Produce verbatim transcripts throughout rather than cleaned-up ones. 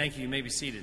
Thank you. You may be seated.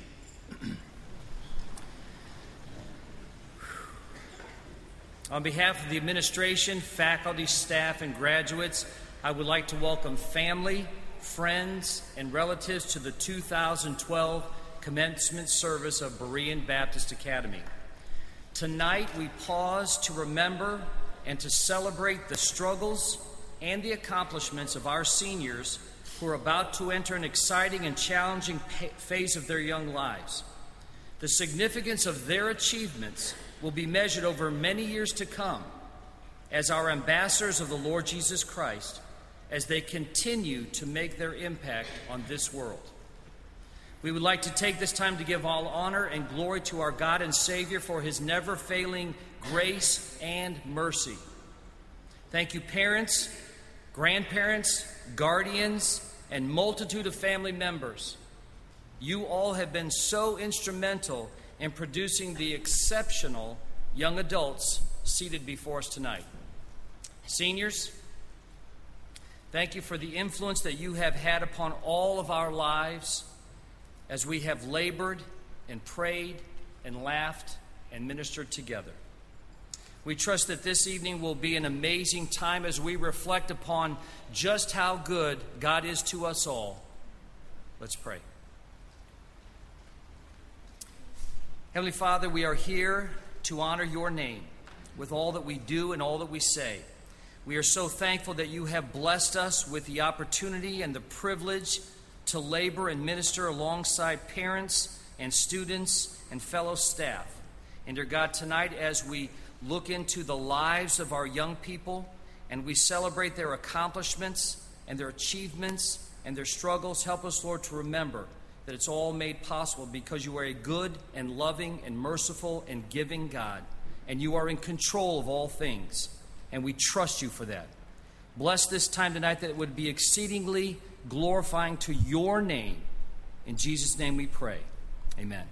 On behalf of the administration, faculty, staff, and graduates, I would like to welcome family, friends, and relatives to the two thousand twelve commencement service of Berean Baptist Academy. Tonight, we pause to remember and to celebrate the struggles and the accomplishments of our seniors who are about to enter an exciting and challenging phase of their young lives. The significance of their achievements will be measured over many years to come as our ambassadors of the Lord Jesus Christ, as they continue to make their impact on this world. We would like to take this time to give all honor and glory to our God and Savior for his never-failing grace and mercy. Thank you, parents, grandparents, guardians, and multitude of family members. You all have been so instrumental in producing the exceptional young adults seated before us tonight. Seniors, thank you for the influence that you have had upon all of our lives as we have labored and prayed and laughed and ministered together. We trust that this evening will be an amazing time as we reflect upon just how good God is to us all. Let's pray. Heavenly Father, we are here to honor your name with all that we do and all that we say. We are so thankful that you have blessed us with the opportunity and the privilege to labor and minister alongside parents and students and fellow staff. And dear God, tonight as we look into the lives of our young people and we celebrate their accomplishments and their achievements and their struggles, help us, Lord, to remember that it's all made possible because you are a good and loving and merciful and giving God, and you are in control of all things, and we trust you for that. Bless this time tonight that it would be exceedingly glorifying to your name. In Jesus' name we pray. Amen.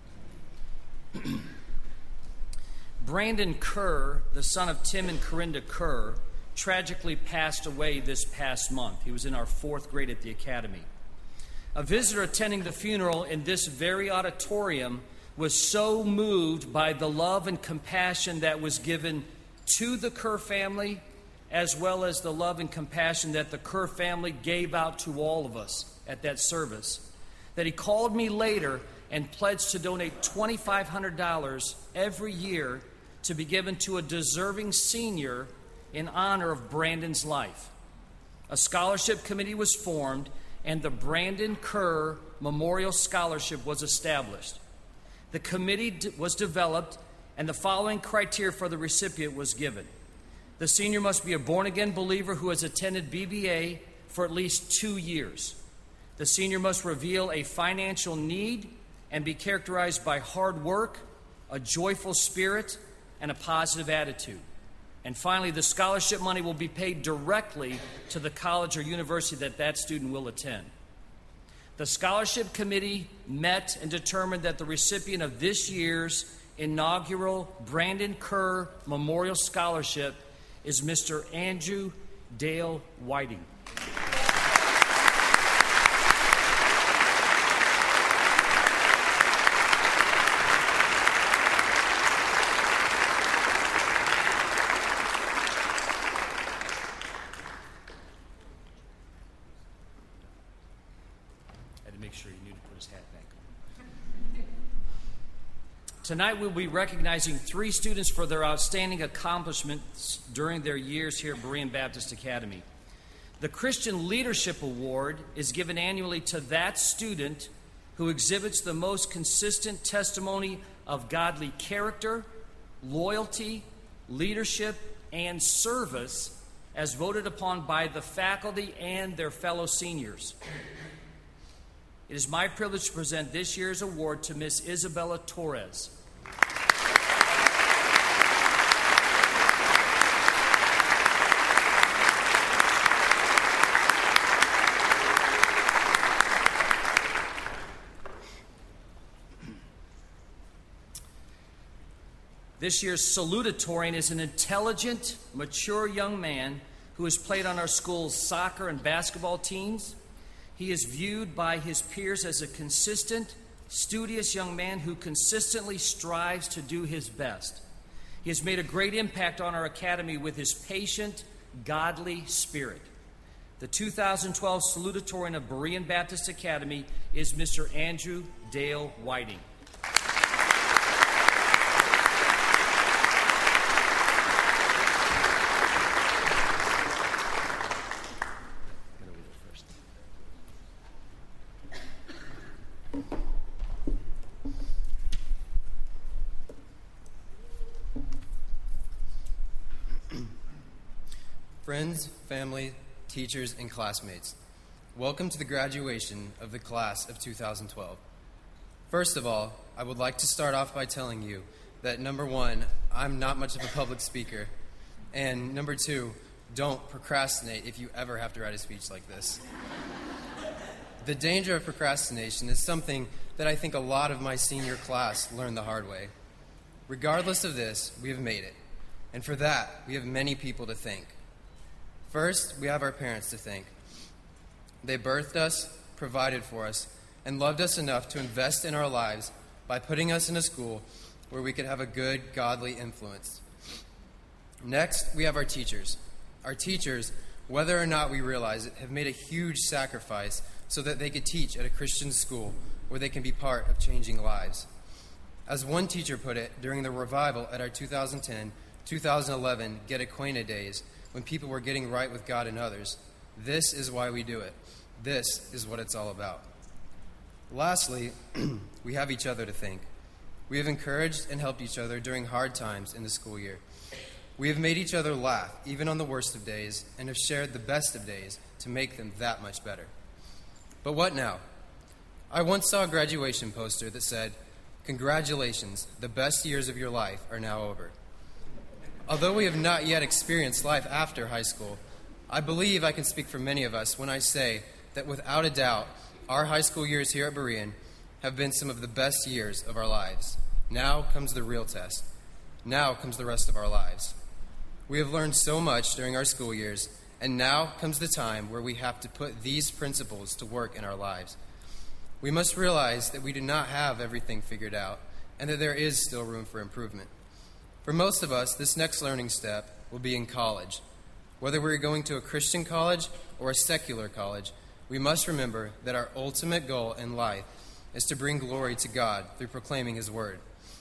Brandon Kerr, the son of Tim and Corinda Kerr, tragically passed away this past month. He was in our fourth grade at the academy. A visitor attending the funeral in this very auditorium was so moved by the love and compassion that was given to the Kerr family, as well as the love and compassion that the Kerr family gave out to all of us at that service, that he called me later and pledged to donate twenty-five hundred dollars every year to be given to a deserving senior in honor of Brandon's life. A scholarship committee was formed, and the Brandon Kerr Memorial Scholarship was established. The committee d- was developed, and the following criteria for the recipient was given. The senior must be a born-again believer who has attended B B A for at least two years. The senior must reveal a financial need and be characterized by hard work, a joyful spirit, and a positive attitude. And finally, the scholarship money will be paid directly to the college or university that that student will attend. The scholarship committee met and determined that the recipient of this year's inaugural Brandon Kerr Memorial Scholarship is Mister Andrew Dale Whiting. Tonight we'll be recognizing three students for their outstanding accomplishments during their years here at Berean Baptist Academy. The Christian Leadership Award is given annually to that student who exhibits the most consistent testimony of godly character, loyalty, leadership, and service as voted upon by the faculty and their fellow seniors. It is my privilege to present this year's award to Miss Isabella Torres. This year's salutatorian is an intelligent, mature young man who has played on our school's soccer and basketball teams. He is viewed by his peers as a consistent, studious young man who consistently strives to do his best. He has made a great impact on our academy with his patient, godly spirit. The two thousand twelve salutatorian of Berean Baptist Academy is Mister Andrew Dale Whiting. Friends, family, teachers, and classmates, welcome to the graduation of the class of two thousand twelve. First of all, I would like to start off by telling you that, number one, I'm not much of a public speaker, and number two, don't procrastinate if you ever have to write a speech like this. The danger of procrastination is something that I think a lot of my senior class learned the hard way. Regardless of this, we have made it, and for that, we have many people to thank. First, we have our parents to thank. They birthed us, provided for us, and loved us enough to invest in our lives by putting us in a school where we could have a good, godly influence. Next, we have our teachers. Our teachers, whether or not we realize it, have made a huge sacrifice so that they could teach at a Christian school where they can be part of changing lives. As one teacher put it during the revival at our two thousand ten two thousand eleven Get Acquainted Days, when people were getting right with God and others, this is why we do it. This is what it's all about. Lastly, we have each other to thank. We have encouraged and helped each other during hard times in the school year. We have made each other laugh, even on the worst of days, and have shared the best of days to make them that much better. But what now? I once saw a graduation poster that said, "Congratulations, the best years of your life are now over." Although we have not yet experienced life after high school, I believe I can speak for many of us when I say that without a doubt, our high school years here at Berean have been some of the best years of our lives. Now comes the real test. Now comes the rest of our lives. We have learned so much during our school years, and now comes the time where we have to put these principles to work in our lives. We must realize that we do not have everything figured out, and that there is still room for improvement. For most of us, this next learning step will be in college. Whether we're going to a Christian college or a secular college, we must remember that our ultimate goal in life is to bring glory to God through proclaiming His Word.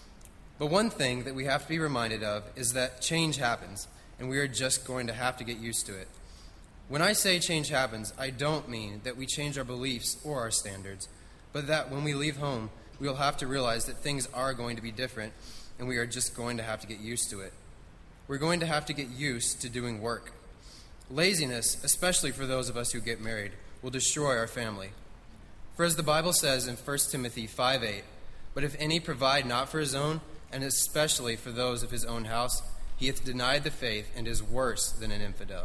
But one thing that we have to be reminded of is that change happens, and we are just going to have to get used to it. When I say change happens, I don't mean that we change our beliefs or our standards, but that when we leave home, we will have to realize that things are going to be different, and we are just going to have to get used to it. We're going to have to get used to doing work. Laziness, especially for those of us who get married, will destroy our family. For as the Bible says in First Timothy five eight, "But if any provide not for his own, and especially for those of his own house, he hath denied the faith and is worse than an infidel."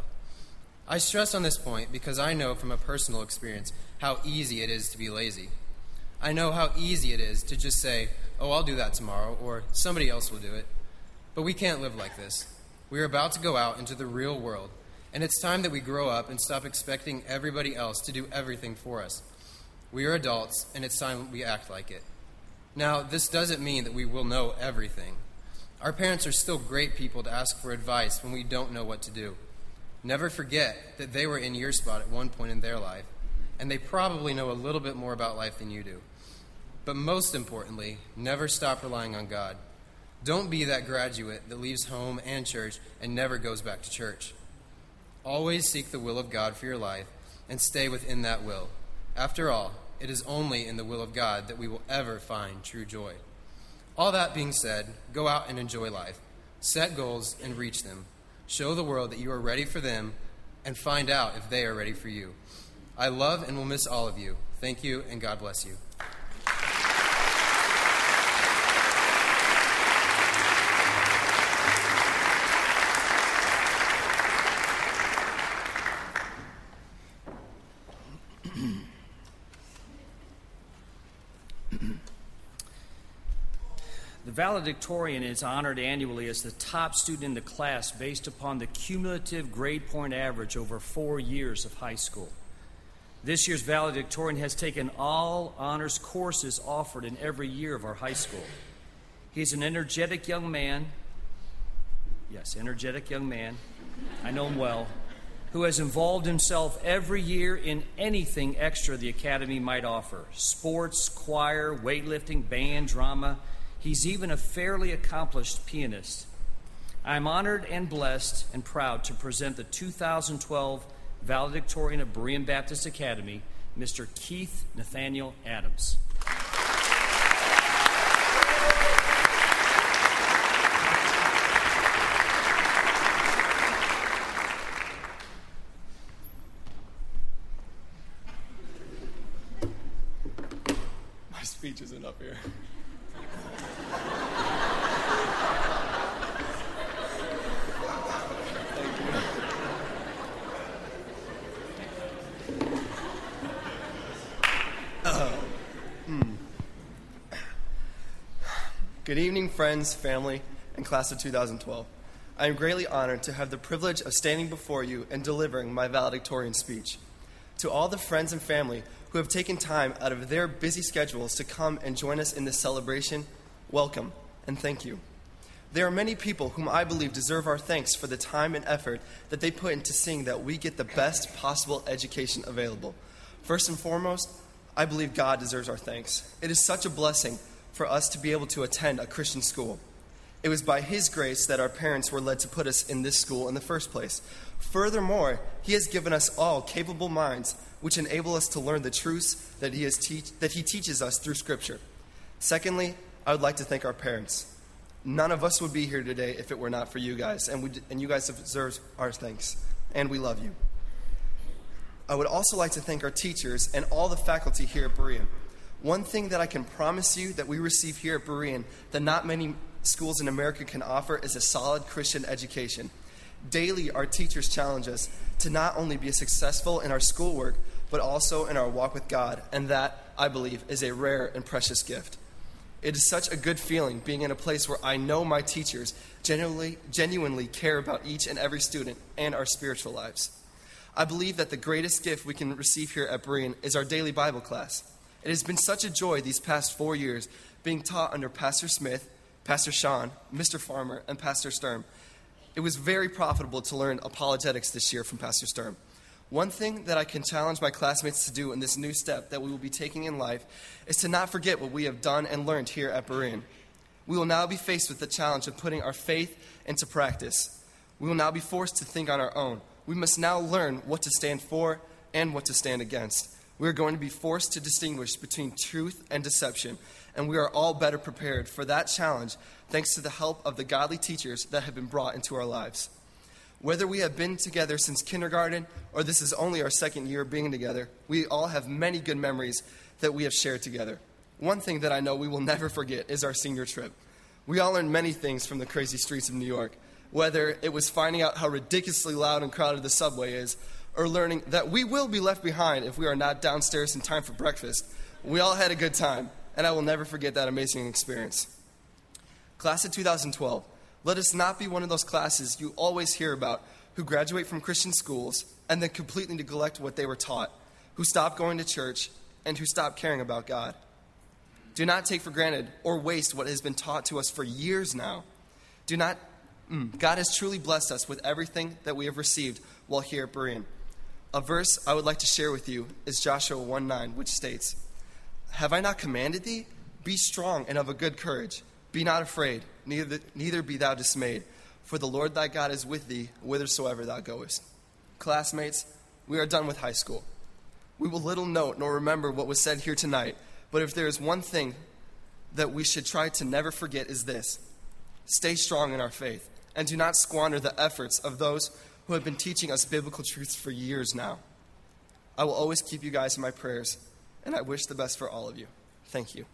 I stress on this point because I know from a personal experience how easy it is to be lazy. I know how easy it is to just say, "Oh, I'll do that tomorrow," or "somebody else will do it." But we can't live like this. We are about to go out into the real world, and it's time that we grow up and stop expecting everybody else to do everything for us. We are adults, and it's time we act like it. Now, this doesn't mean that we will know everything. Our parents are still great people to ask for advice when we don't know what to do. Never forget that they were in your spot at one point in their life, and they probably know a little bit more about life than you do. But most importantly, never stop relying on God. Don't be that graduate that leaves home and church and never goes back to church. Always seek the will of God for your life and stay within that will. After all, it is only in the will of God that we will ever find true joy. All that being said, go out and enjoy life. Set goals and reach them. Show the world that you are ready for them and find out if they are ready for you. I love and will miss all of you. Thank you, and God bless you. The valedictorian is honored annually as the top student in the class based upon the cumulative grade point average over four years of high school. This year's valedictorian has taken all honors courses offered in every year of our high school. He's an energetic young man, yes, energetic young man, I know him well, who has involved himself every year in anything extra the Academy might offer: sports, choir, weightlifting, band, drama. He's even a fairly accomplished pianist. I'm honored and blessed and proud to present the two thousand twelve valedictorian of Berean Baptist Academy, Mister Keith Nathaniel Adams. My speech isn't up here. Good evening, friends, family, and class of two thousand twelve. I am greatly honored to have the privilege of standing before you and delivering my valedictorian speech. To all the friends and family who have taken time out of their busy schedules to come and join us in this celebration, welcome and thank you. There are many people whom I believe deserve our thanks for the time and effort that they put into seeing that we get the best possible education available. First and foremost, I believe God deserves our thanks. It is such a blessing for us to be able to attend a Christian school. It was by His grace that our parents were led to put us in this school in the first place. Furthermore, He has given us all capable minds which enable us to learn the truths that He, has teach, that he teaches us through Scripture. Secondly, I would like to thank our parents. None of us would be here today if it were not for you guys, and, we, and you guys deserve our thanks, and we love you. I would also like to thank our teachers and all the faculty here at Berean. One thing that I can promise you that we receive here at Berean that not many schools in America can offer is a solid Christian education. Daily, our teachers challenge us to not only be successful in our schoolwork, but also in our walk with God, and that, I believe, is a rare and precious gift. It is such a good feeling being in a place where I know my teachers genuinely, genuinely care about each and every student and our spiritual lives. I believe that the greatest gift we can receive here at Berean is our daily Bible class. It has been such a joy these past four years being taught under Pastor Smith, Pastor Sean, Mister Farmer, and Pastor Sturm. It was very profitable to learn apologetics this year from Pastor Sturm. One thing that I can challenge my classmates to do in this new step that we will be taking in life is to not forget what we have done and learned here at Berean. We will now be faced with the challenge of putting our faith into practice. We will now be forced to think on our own. We must now learn what to stand for and what to stand against. We are going to be forced to distinguish between truth and deception, and we are all better prepared for that challenge thanks to the help of the godly teachers that have been brought into our lives. Whether we have been together since kindergarten or this is only our second year being together, we all have many good memories that we have shared together. One thing that I know we will never forget is our senior trip. We all learned many things from the crazy streets of New York, whether it was finding out how ridiculously loud and crowded the subway is, or learning that we will be left behind if we are not downstairs in time for breakfast. We all had a good time, and I will never forget that amazing experience. Class of two thousand twelve, let us not be one of those classes you always hear about who graduate from Christian schools and then completely neglect what they were taught, who stop going to church, and who stop caring about God. Do not take for granted or waste what has been taught to us for years now. Do not, mm, God has truly blessed us with everything that we have received while here at Berean. A verse I would like to share with you is Joshua one nine, which states, "Have I not commanded thee? Be strong and of a good courage. Be not afraid, neither, neither be thou dismayed, for the Lord thy God is with thee whithersoever thou goest." Classmates, we are done with high school. We will little note nor remember what was said here tonight, but if there is one thing that we should try to never forget is this: stay strong in our faith, and do not squander the efforts of those who have been teaching us biblical truths for years now. I will always keep you guys in my prayers, and I wish the best for all of you. Thank you.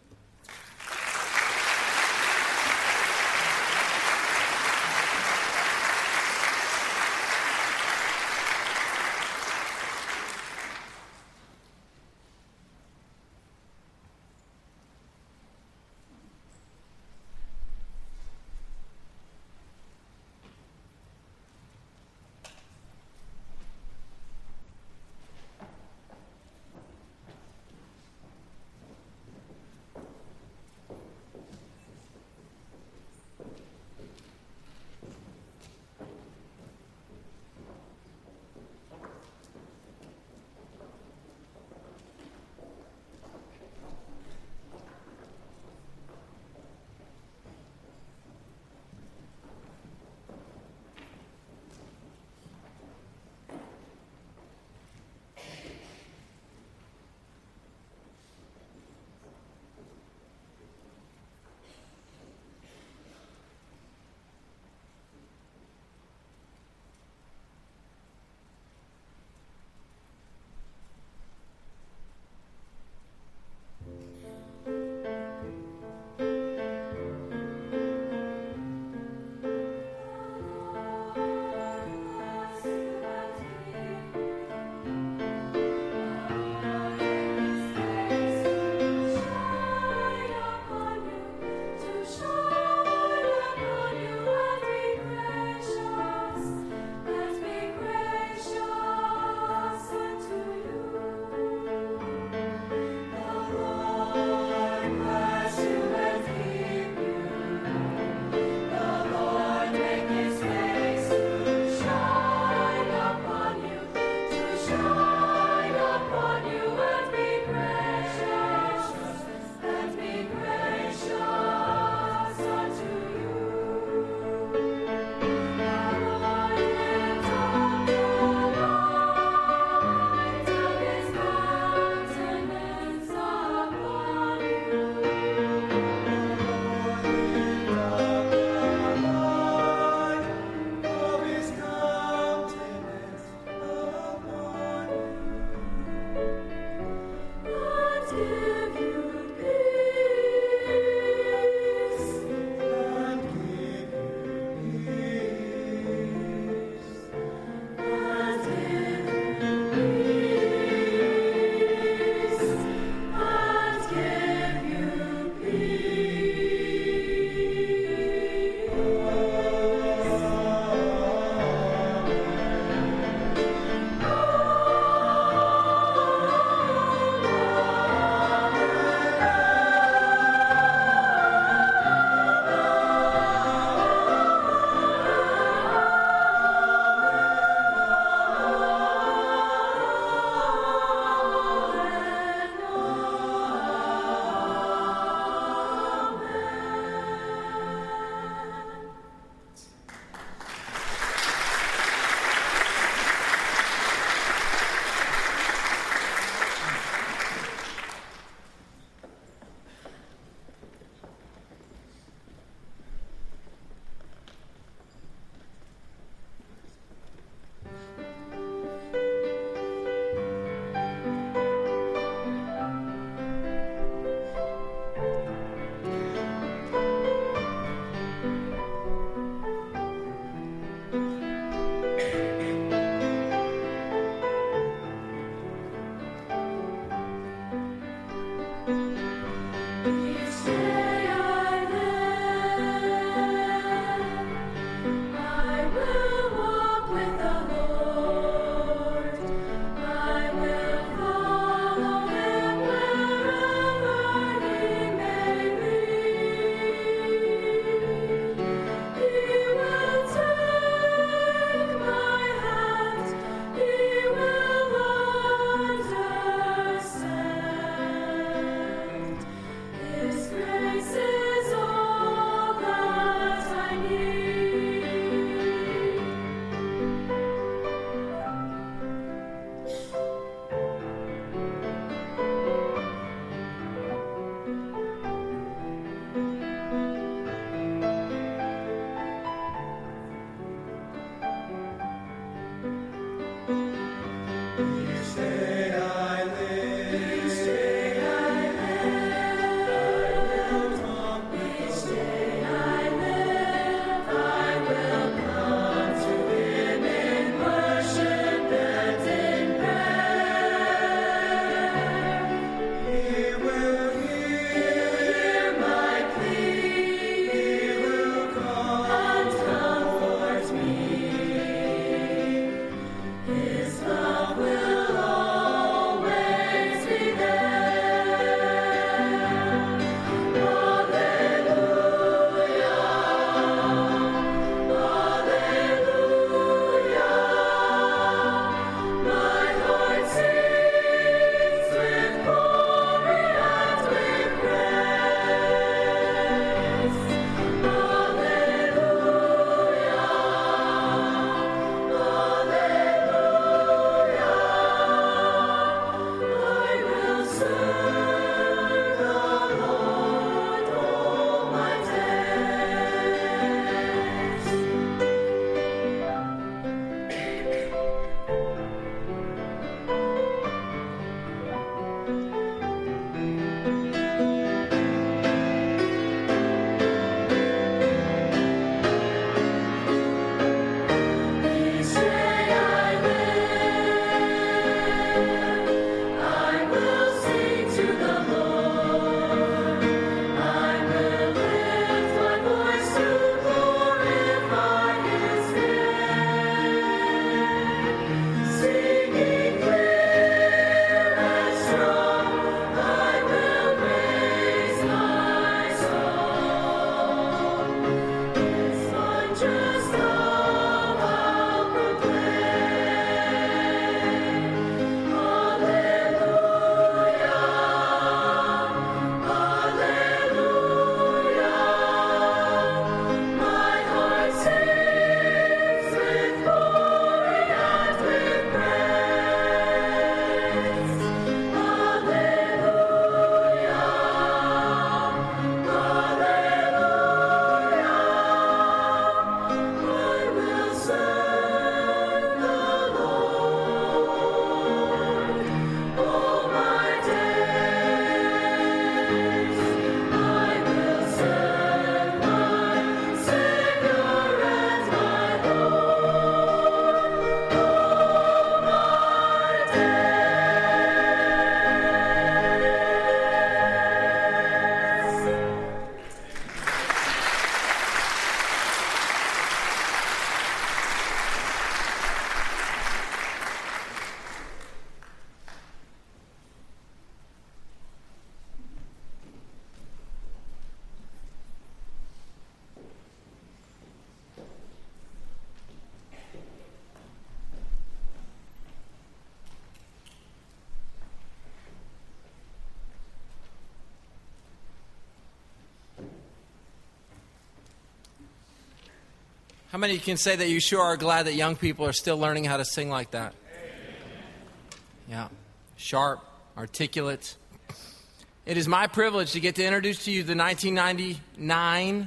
How many can say that you sure are glad that young people are still learning how to sing like that? Yeah. Sharp, articulate. It is my privilege to get to introduce to you the nineteen ninety-nine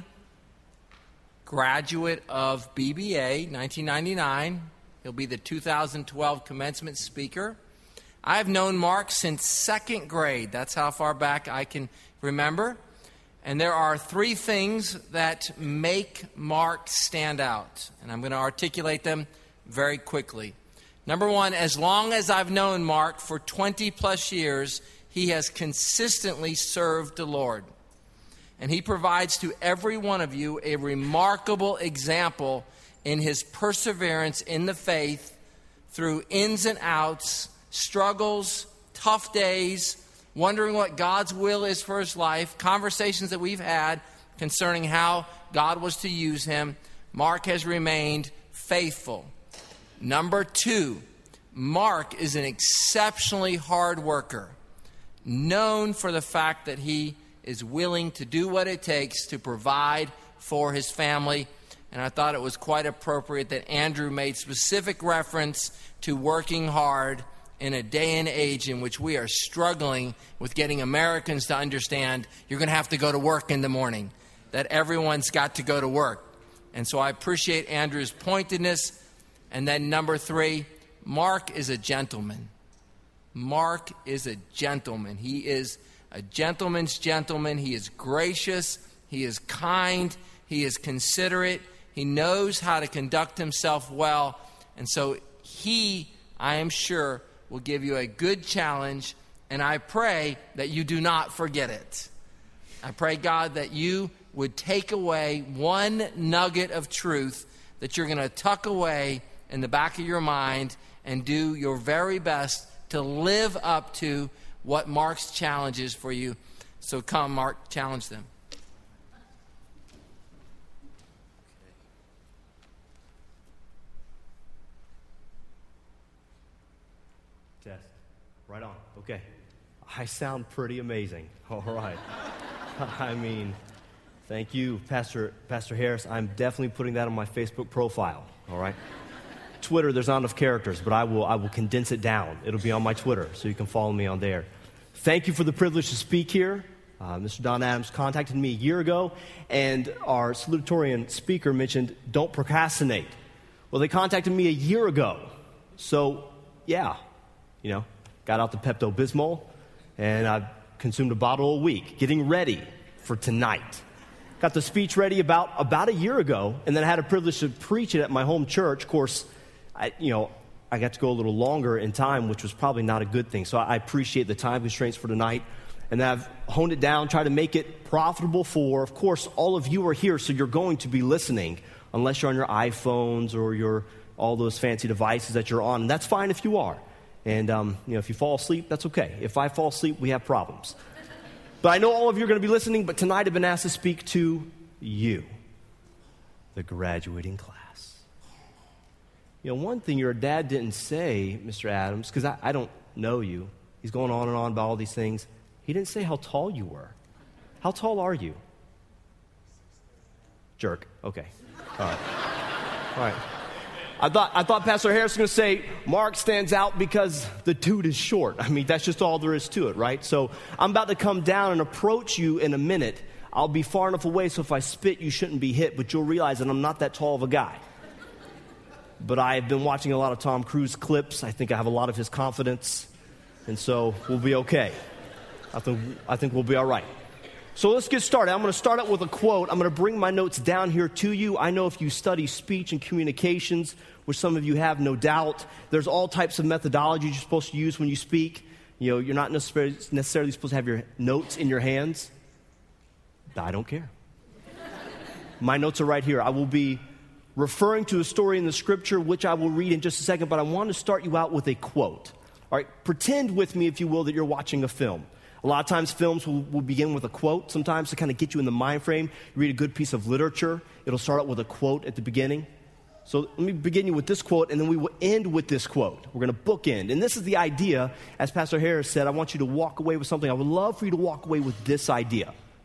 graduate of B B A, nineteen ninety-nine. He'll be the two thousand twelve commencement speaker. I've known Mark since second grade. That's how far back I can remember. And there are three things that make Mark stand out. And I'm going to articulate them very quickly. Number one, as long as I've known Mark for twenty plus years, he has consistently served the Lord. And he provides to every one of you a remarkable example in his perseverance in the faith through ins and outs, struggles, tough days, wondering what God's will is for his life, conversations that we've had concerning how God was to use him. Mark has remained faithful. Number two, Mark is an exceptionally hard worker, known for the fact that he is willing to do what it takes to provide for his family. And I thought it was quite appropriate that Andrew made specific reference to working hard in a day and age in which we are struggling with getting Americans to understand you're going to have to go to work in the morning, that everyone's got to go to work. And so I appreciate Andrew's pointedness. And then number three, Mark is a gentleman. Mark is a gentleman. He is a gentleman's gentleman. He is gracious. He is kind. He is considerate. He knows how to conduct himself well. And so he, I am sure, will give you a good challenge. And I pray that you do not forget it. I pray, God, that you would take away one nugget of truth that you're going to tuck away in the back of your mind and do your very best to live up to what Mark's challenge is for you. So come, Mark, challenge them. Test. Right on. Okay. I sound pretty amazing. All right. I mean, thank you, Pastor Pastor Harris. I'm definitely putting that on my Facebook profile. All right. Twitter, there's not enough characters, but I will I will condense it down. It'll be on my Twitter, so you can follow me on there. Thank you for the privilege to speak here. Uh, Mister Don Adams contacted me a year ago, and our salutatorian speaker mentioned don't procrastinate. Well, they contacted me a year ago. So, yeah, you know, got out the Pepto-Bismol, and I've consumed a bottle a week, getting ready for tonight. Got the speech ready about, about a year ago, and then I had a privilege to preach it at my home church. Of course, I, you know, I got to go a little longer in time, which was probably not a good thing. So I appreciate the time constraints for tonight. And then I've honed it down, tried to make it profitable for, of course, all of you are here, so you're going to be listening, unless you're on your iPhones or your all those fancy devices that you're on. And that's fine if you are. And, um, you know, if you fall asleep, that's okay. If I fall asleep, we have problems. But I know all of you are going to be listening, but tonight I've been asked to speak to you, the graduating class. You know, one thing your dad didn't say, Mister Adams, because I, I don't know you. He's going on and on about all these things. He didn't say how tall you were. How tall are you? Jerk. Okay. All right. All right. I thought I thought Pastor Harris was going to say, Mark stands out because the dude is short. I mean, that's just all there is to it, right? So I'm about to come down and approach you in a minute. I'll be far enough away, so if I spit, you shouldn't be hit, but you'll realize that I'm not that tall of a guy. But I've been watching a lot of Tom Cruise clips. I think I have a lot of his confidence, and so we'll be okay. I think I think we'll be all right. So let's get started. I'm going to start out with a quote. I'm going to bring my notes down here to you. I know if you study speech and communications, which some of you have, no doubt, there's all types of methodologies you're supposed to use when you speak. You know, you're not necessarily, necessarily supposed to have your notes in your hands. I don't care. My notes are right here. I will be referring to a story in the scripture, which I will read in just a second, but I want to start you out with a quote. All right, pretend with me, if you will, that you're watching a film. A lot of times films will, will begin with a quote, sometimes to kind of get you in the mind frame. You read a good piece of literature, it'll start out with a quote at the beginning. So let me begin you with this quote, and then we will end with this quote. We're going to bookend. And this is the idea, as Pastor Harris said, I want you to walk away with something. I would love for you to walk away with this idea.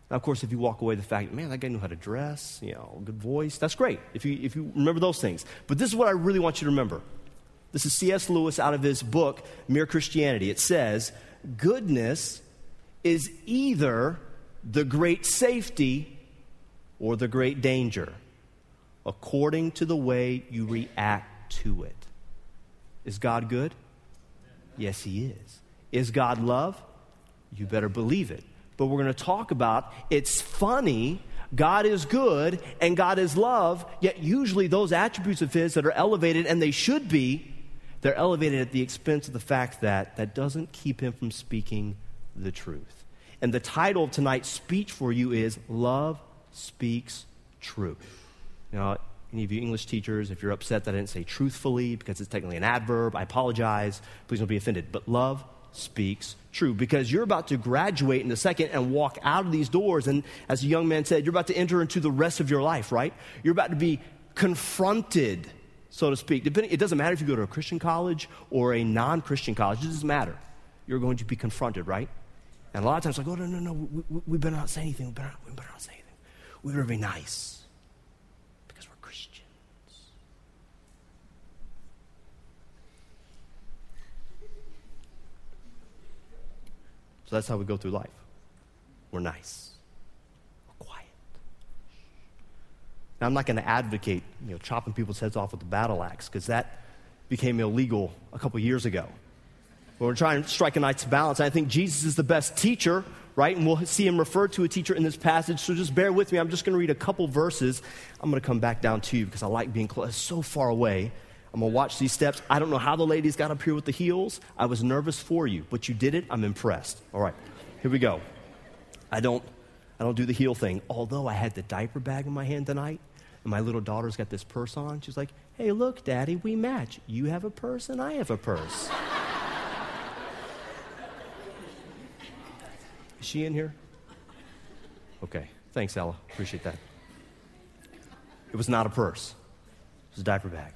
Now, of course, if you walk away with the fact, man, that guy knew how to dress, you know, good voice, that's great if you, if you remember those things. But this is what I really want you to remember. This is C S Lewis out of his book, Mere Christianity. It says, goodness is either the great safety or the great danger, according to the way you react to it. Is God good? Yes, he is. Is God love? You better believe it. But we're going to talk about, it's funny, God is good and God is love, yet usually those attributes of his that are elevated, and they should be, they're elevated at the expense of the fact that that doesn't keep him from speaking the truth. And the title of tonight's speech for you is Love Speaks Truth. Now, any of you English teachers, if you're upset that I didn't say truthfully because it's technically an adverb, I apologize. Please don't be offended. But love speaks true, because you're about to graduate in a second and walk out of these doors, and as a young man said, you're about to enter into the rest of your life, right? You're about to be confronted, so to speak. Depending, it doesn't matter if you go to a Christian college or a non-Christian college. It doesn't matter. You're going to be confronted, right? And a lot of times like, oh, no, no, no, we, we, we better not say anything. We better not, we better not say anything. We better be nice because we're Christians. So that's how we go through life. We're nice. We're quiet. Now, I'm not going to advocate, you know, chopping people's heads off with the battle axe, because that became illegal a couple years ago. But we're trying to strike a nice balance. I think Jesus is the best teacher, right? And we'll see him referred to a teacher in this passage. So just bear with me. I'm just going to read a couple verses. I'm going to come back down to you because I like being close, so far away. I'm going to watch these steps. I don't know how the ladies got up here with the heels. I was nervous for you, but you did it. I'm impressed. All right, here we go. I don't, I don't do the heel thing, although I had the diaper bag in my hand tonight, and my little daughter's got this purse on. She's like, hey, look, Daddy, we match. You have a purse and I have a purse. Is she in here? Okay, thanks, Ella. Appreciate that. It was not a purse. It was a diaper bag.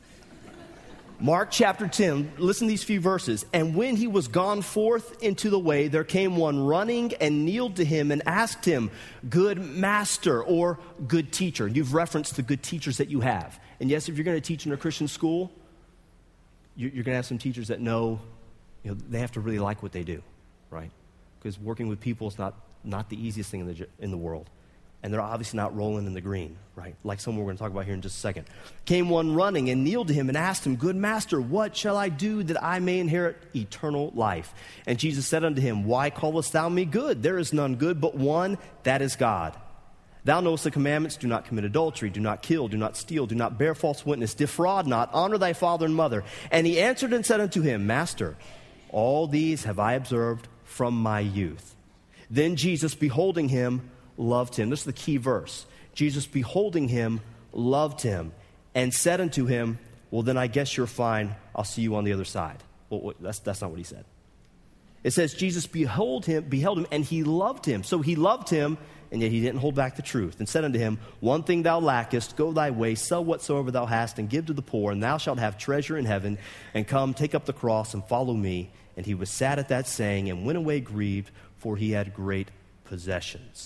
Mark chapter ten, listen to these few verses. And when he was gone forth into the way, there came one running and kneeled to him and asked him, good master, or good teacher. You've referenced the good teachers that you have. And yes, if you're going to teach in a Christian school, you're going to have some teachers that know, you know, they have to really like what they do, right? Because working with people is not, not the easiest thing in the, in the world. And they're obviously not rolling in the green, right? Like someone we're going to talk about here in just a second. Came one running and kneeled to him and asked him, good master, what shall I do that I may inherit eternal life? And Jesus said unto him, why callest thou me good? There is none good but one, that is God. Thou knowest the commandments, do not commit adultery, do not kill, do not steal, do not bear false witness, defraud not, honor thy father and mother. And he answered and said unto him, Master, all these have I observed from my youth. Then Jesus, beholding him, loved him. This is the key verse. Jesus, beholding him, loved him, and said unto him, well, then I guess you're fine. I'll see you on the other side. Well, that's, that's not what he said. It says Jesus behold him, beheld him, and he loved him. So he loved him, and yet he didn't hold back the truth, and said unto him, one thing thou lackest, go thy way, sell whatsoever thou hast, and give to the poor, and thou shalt have treasure in heaven, and come, take up the cross, and follow me. And he was sad at that saying, and went away grieved, for he had great possessions.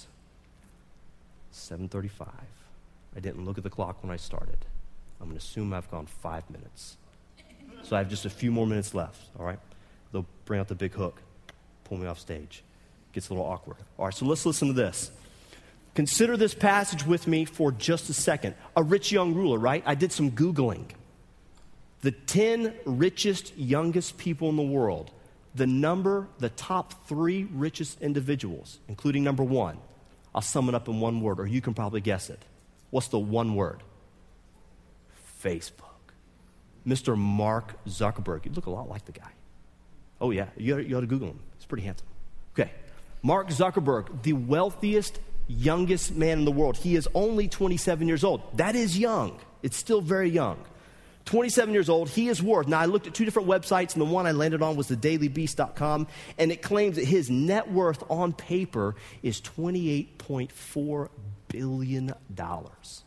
seven thirty-five. I didn't look at the clock when I started. I'm going to assume I've gone five minutes. So I have just a few more minutes left, all right? They'll bring out the big hook, pull me off stage. Gets a little awkward. All right, so let's listen to this. Consider this passage with me for just a second. A rich young ruler, right? I did some Googling. The ten richest, youngest people in the world. The number, the top three richest individuals, including number one. I'll sum it up in one word, or you can probably guess it. What's the one word? Facebook. Mister Mark Zuckerberg. You look a lot like the guy. Oh, yeah. You ought, you ought to Google him. He's pretty handsome. Okay. Mark Zuckerberg, the wealthiest, youngest man in the world. He is only twenty-seven years old. That is young. It's still very young. twenty-seven years old, he is worth, now I looked at two different websites, and the one I landed on was the daily beast dot com, and it claims that his net worth on paper is twenty-eight point four billion dollars.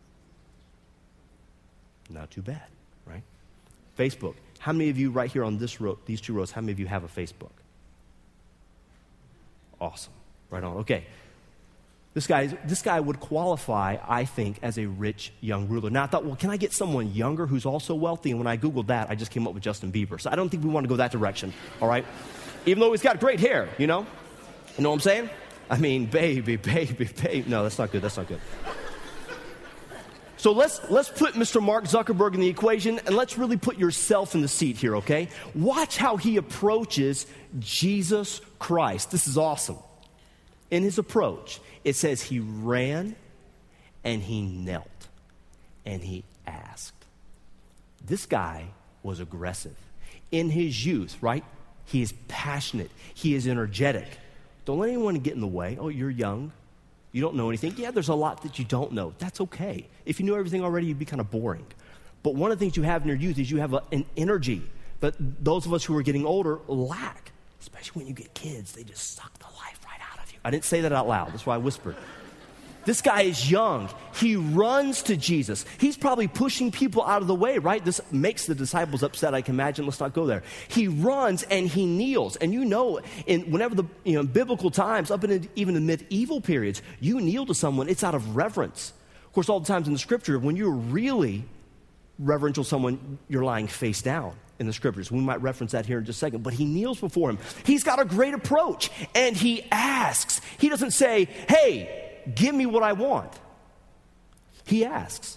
Not too bad, right? Facebook. How many of you right here on this row, these two rows, how many of you have a Facebook? Awesome. Right on. Okay. This guy, this guy would qualify, I think, as a rich young ruler. Now, I thought, well, can I get someone younger who's also wealthy? And when I Googled that, I just came up with Justin Bieber. So I don't think we want to go that direction, all right? Even though he's got great hair, you know? You know what I'm saying? I mean, baby, baby, baby. No, that's not good. That's not good. So let's let's put Mister Mark Zuckerberg in the equation, and let's really put yourself in the seat here, okay? Watch how he approaches Jesus Christ. This is awesome. In his approach, it says he ran and he knelt and he asked. This guy was aggressive. In his youth, right? He is passionate. He is energetic. Don't let anyone get in the way. Oh, you're young. You don't know anything. Yeah, there's a lot that you don't know. That's okay. If you knew everything already, you'd be kind of boring. But one of the things you have in your youth is you have a, an energy that those of us who are getting older lack. Especially when you get kids, they just suck the life right out of you. I didn't say that out loud. That's why I whispered. This guy is young. He runs to Jesus. He's probably pushing people out of the way, right? This makes the disciples upset, I can imagine. Let's not go there. He runs and he kneels. And you know, in whenever the you know biblical times, up in even the medieval periods, you kneel to someone, it's out of reverence. Of course, all the times in the scripture, when you're really reverential someone, you're lying face down in the scriptures. We might reference that here in just a second. But he kneels before him. He's got a great approach. And he asks. He doesn't say, hey, give me what I want. He asks.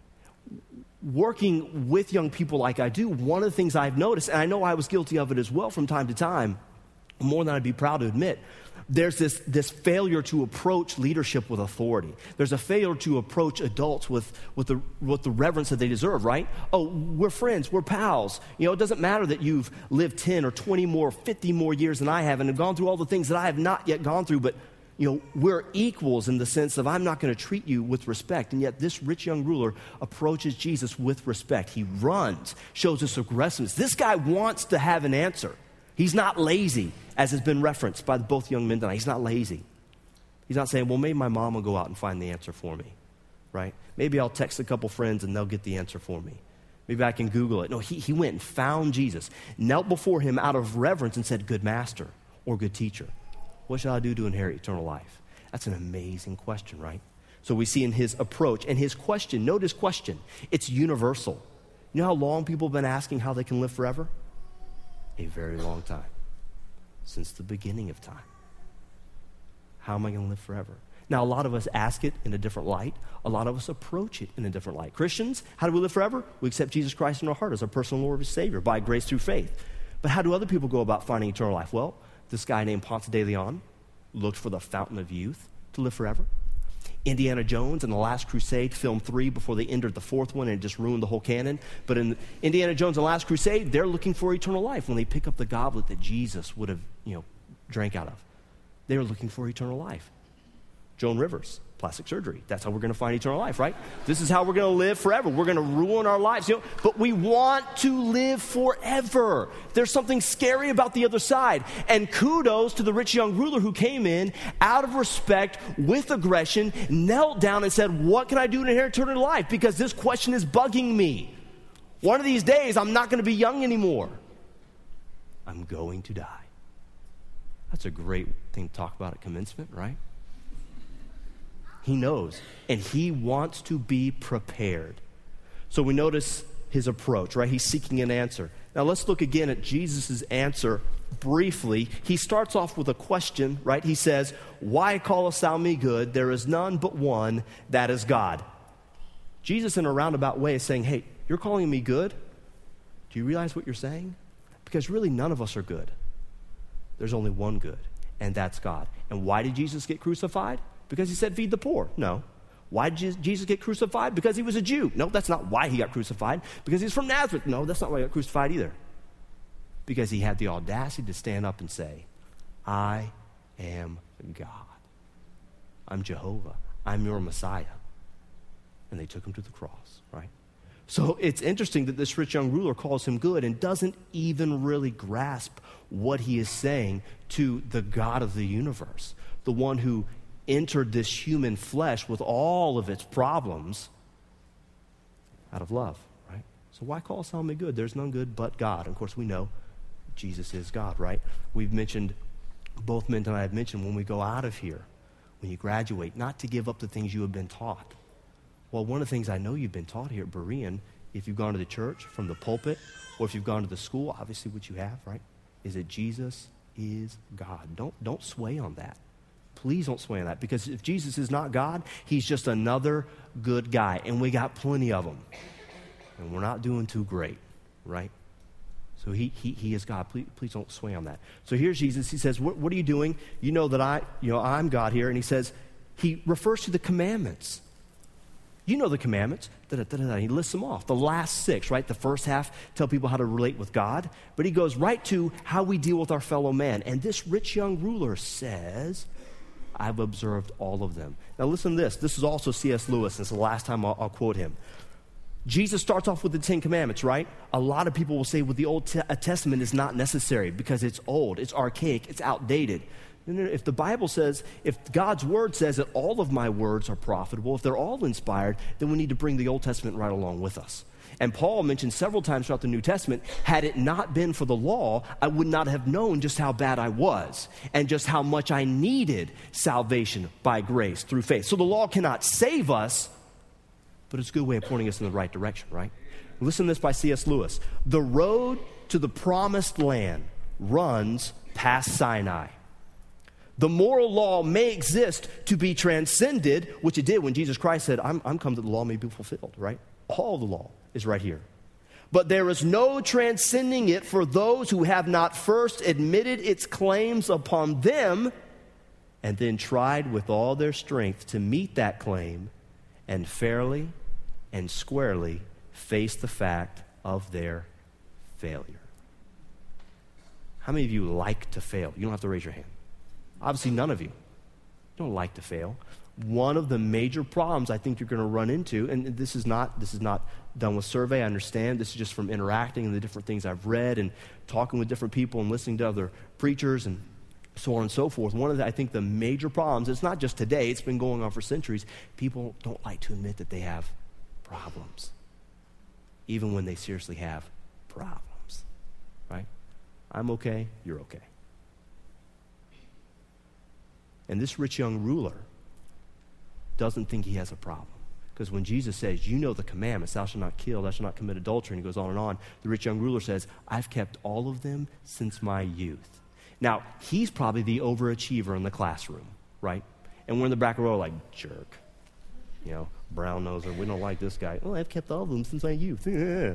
Working with young people like I do, one of the things I've noticed, and I know I was guilty of it as well from time to time, more than I'd be proud to admit, there's this, this failure to approach leadership with authority. There's a failure to approach adults with, with, the, with the reverence that they deserve, right? Oh, we're friends, we're pals. You know, it doesn't matter that you've lived ten or twenty more, fifty more years than I have and have gone through all the things that I have not yet gone through, but you know, we're equals in the sense of I'm not going to treat you with respect. And yet this rich young ruler approaches Jesus with respect. He runs, shows us aggressiveness. This guy wants to have an answer. He's not lazy, as has been referenced by both young men tonight. He's not lazy. He's not saying, well, maybe my mom will go out and find the answer for me, right? Maybe I'll text a couple friends and they'll get the answer for me. Maybe I can Google it. No, he, he went and found Jesus, knelt before him out of reverence and said, good master or good teacher. What shall I do to inherit eternal life? That's an amazing question, right? So we see in his approach and his question, note his question, it's universal. You know how long people have been asking how they can live forever? A very long time. Since the beginning of time. How am I going to live forever? Now, a lot of us ask it in a different light. A lot of us approach it in a different light. Christians, how do we live forever? We accept Jesus Christ in our heart as our personal Lord and Savior by grace through faith. But how do other people go about finding eternal life? Well, this guy named Ponce de Leon looked for the fountain of youth to live forever. Indiana Jones and the Last Crusade, film three before they entered the fourth one and it just ruined the whole canon. But in Indiana Jones and the Last Crusade, they're looking for eternal life when they pick up the goblet that Jesus would have, you know, drank out of. They were looking for eternal life. Joan Rivers, plastic surgery. That's how we're going to find eternal life, right? This is how we're going to live forever. We're going to ruin our lives. You know, but we want to live forever. There's something scary about the other side. And kudos to the rich young ruler who came in out of respect, with aggression, knelt down and said, what can I do to inherit eternal life? Because this question is bugging me. One of these days, I'm not going to be young anymore. I'm going to die. That's a great thing to talk about at commencement, right? He knows, and he wants to be prepared. So we notice his approach, right? He's seeking an answer. Now let's look again at Jesus' answer briefly. He starts off with a question, right? He says, why callest thou me good? There is none but one, that is God. Jesus in a roundabout way is saying, hey, you're calling me good? Do you realize what you're saying? Because really none of us are good. There's only one good, and that's God. And why did Jesus get crucified? Because he said, feed the poor? No. Why did Jesus get crucified? Because he was a Jew? No, that's not why he got crucified. Because he's from Nazareth? No, that's not why he got crucified either. Because he had the audacity to stand up and say, I am God. I'm Jehovah. I'm your Messiah. And they took him to the cross, right? So it's interesting that this rich young ruler calls him good and doesn't even really grasp what he is saying to the God of the universe, the one who entered this human flesh with all of its problems out of love, right? So why call me good? There's none good but God. And of course, we know Jesus is God, right? We've mentioned, both men and I have mentioned, when we go out of here, when you graduate, not to give up the things you have been taught. Well, one of the things I know you've been taught here at Berean, if you've gone to the church from the pulpit, or if you've gone to the school, obviously what you have, right, is that Jesus is God. Don't, don't sway on that. Please don't sway on that, because if Jesus is not God, he's just another good guy, and we got plenty of them. And we're not doing too great, right? So he, he, he is God. Please, please don't sway on that. So here's Jesus. He says, what, what are you doing? You know that I, you know, I'm God here. And he says, he refers to the commandments. You know the commandments. Da, da, da, da. He lists them off. The last six, right? The first half tell people how to relate with God. But he goes right to how we deal with our fellow man. And this rich young ruler says, I've observed all of them. Now listen to this. This is also C S Lewis. It's the last time I'll, I'll quote him. Jesus starts off with the Ten Commandments, right? A lot of people will say, well, the Old Testament is not necessary because it's old, it's archaic, it's outdated. No, no, no. If the Bible says, if God's word says that all of my words are profitable, if they're all inspired, then we need to bring the Old Testament right along with us. And Paul mentioned several times throughout the New Testament, had it not been for the law, I would not have known just how bad I was and just how much I needed salvation by grace through faith. So the law cannot save us, but it's a good way of pointing us in the right direction, right? Listen to this by C S Lewis. The road to the promised land runs past Sinai. The moral law may exist to be transcended, which it did when Jesus Christ said, I'm, I'm come that the law may be fulfilled, right? All the law is right here. But there is no transcending it for those who have not first admitted its claims upon them and then tried with all their strength to meet that claim and fairly and squarely face the fact of their failure. How many of you like to fail? You don't have to raise your hand. Obviously, none of you. You don't like to fail. One of the major problems I think you're going to run into, and this is not this is not done with survey, I understand. This is just from interacting and the different things I've read and talking with different people and listening to other preachers and so on and so forth. One of the, I think the major problems, it's not just today, it's been going on for centuries. People don't like to admit that they have problems, even when they seriously have problems, right? I'm okay, you're okay. And this rich young ruler doesn't think he has a problem. Because when Jesus says, you know the commandments, thou shalt not kill, thou shalt not commit adultery, and he goes on and on, the rich young ruler says, I've kept all of them since my youth. Now, he's probably the overachiever in the classroom, right? And we're in the back row like, jerk. You know, brown noser, we don't like this guy. Oh, I've kept all of them since my youth. Yeah.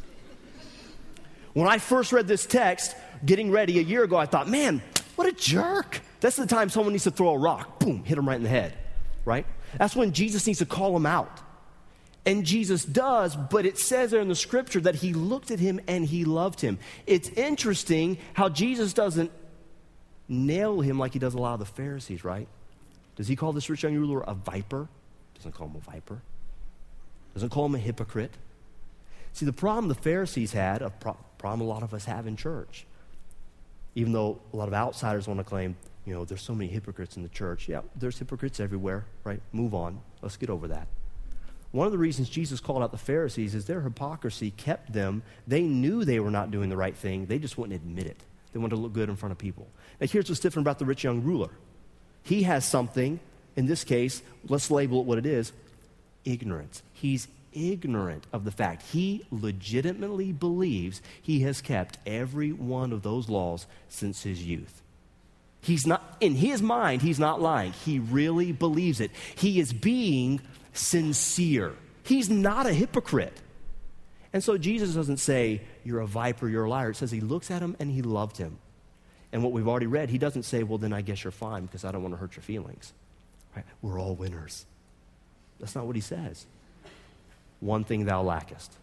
When I first read this text, getting ready a year ago, I thought, man, what a jerk. That's the time someone needs to throw a rock, boom, hit him right in the head, right? That's when Jesus needs to call him out. And Jesus does, but it says there in the scripture that he looked at him and he loved him. It's interesting how Jesus doesn't nail him like he does a lot of the Pharisees, right? Does he call this rich young ruler a viper? Doesn't call him a viper. Doesn't call him a hypocrite. See, the problem the Pharisees had, a pro- problem a lot of us have in church, even though a lot of outsiders want to claim, you know, there's so many hypocrites in the church. Yeah, there's hypocrites everywhere, right? Move on. Let's get over that. One of the reasons Jesus called out the Pharisees is their hypocrisy kept them. They knew they were not doing the right thing. They just wouldn't admit it. They wanted to look good in front of people. Now, here's what's different about the rich young ruler. He has something, in this case, let's label it what it is, ignorance. He's ignorant of the fact. He legitimately believes he has kept every one of those laws since his youth. He's not, in his mind, he's not lying. He really believes it. He is being sincere. He's not a hypocrite. And so Jesus doesn't say, you're a viper, you're a liar. It says he looks at him and he loved him. And what we've already read, he doesn't say, well, then I guess you're fine because I don't want to hurt your feelings. Right? We're all winners. That's not what he says. One thing thou lackest.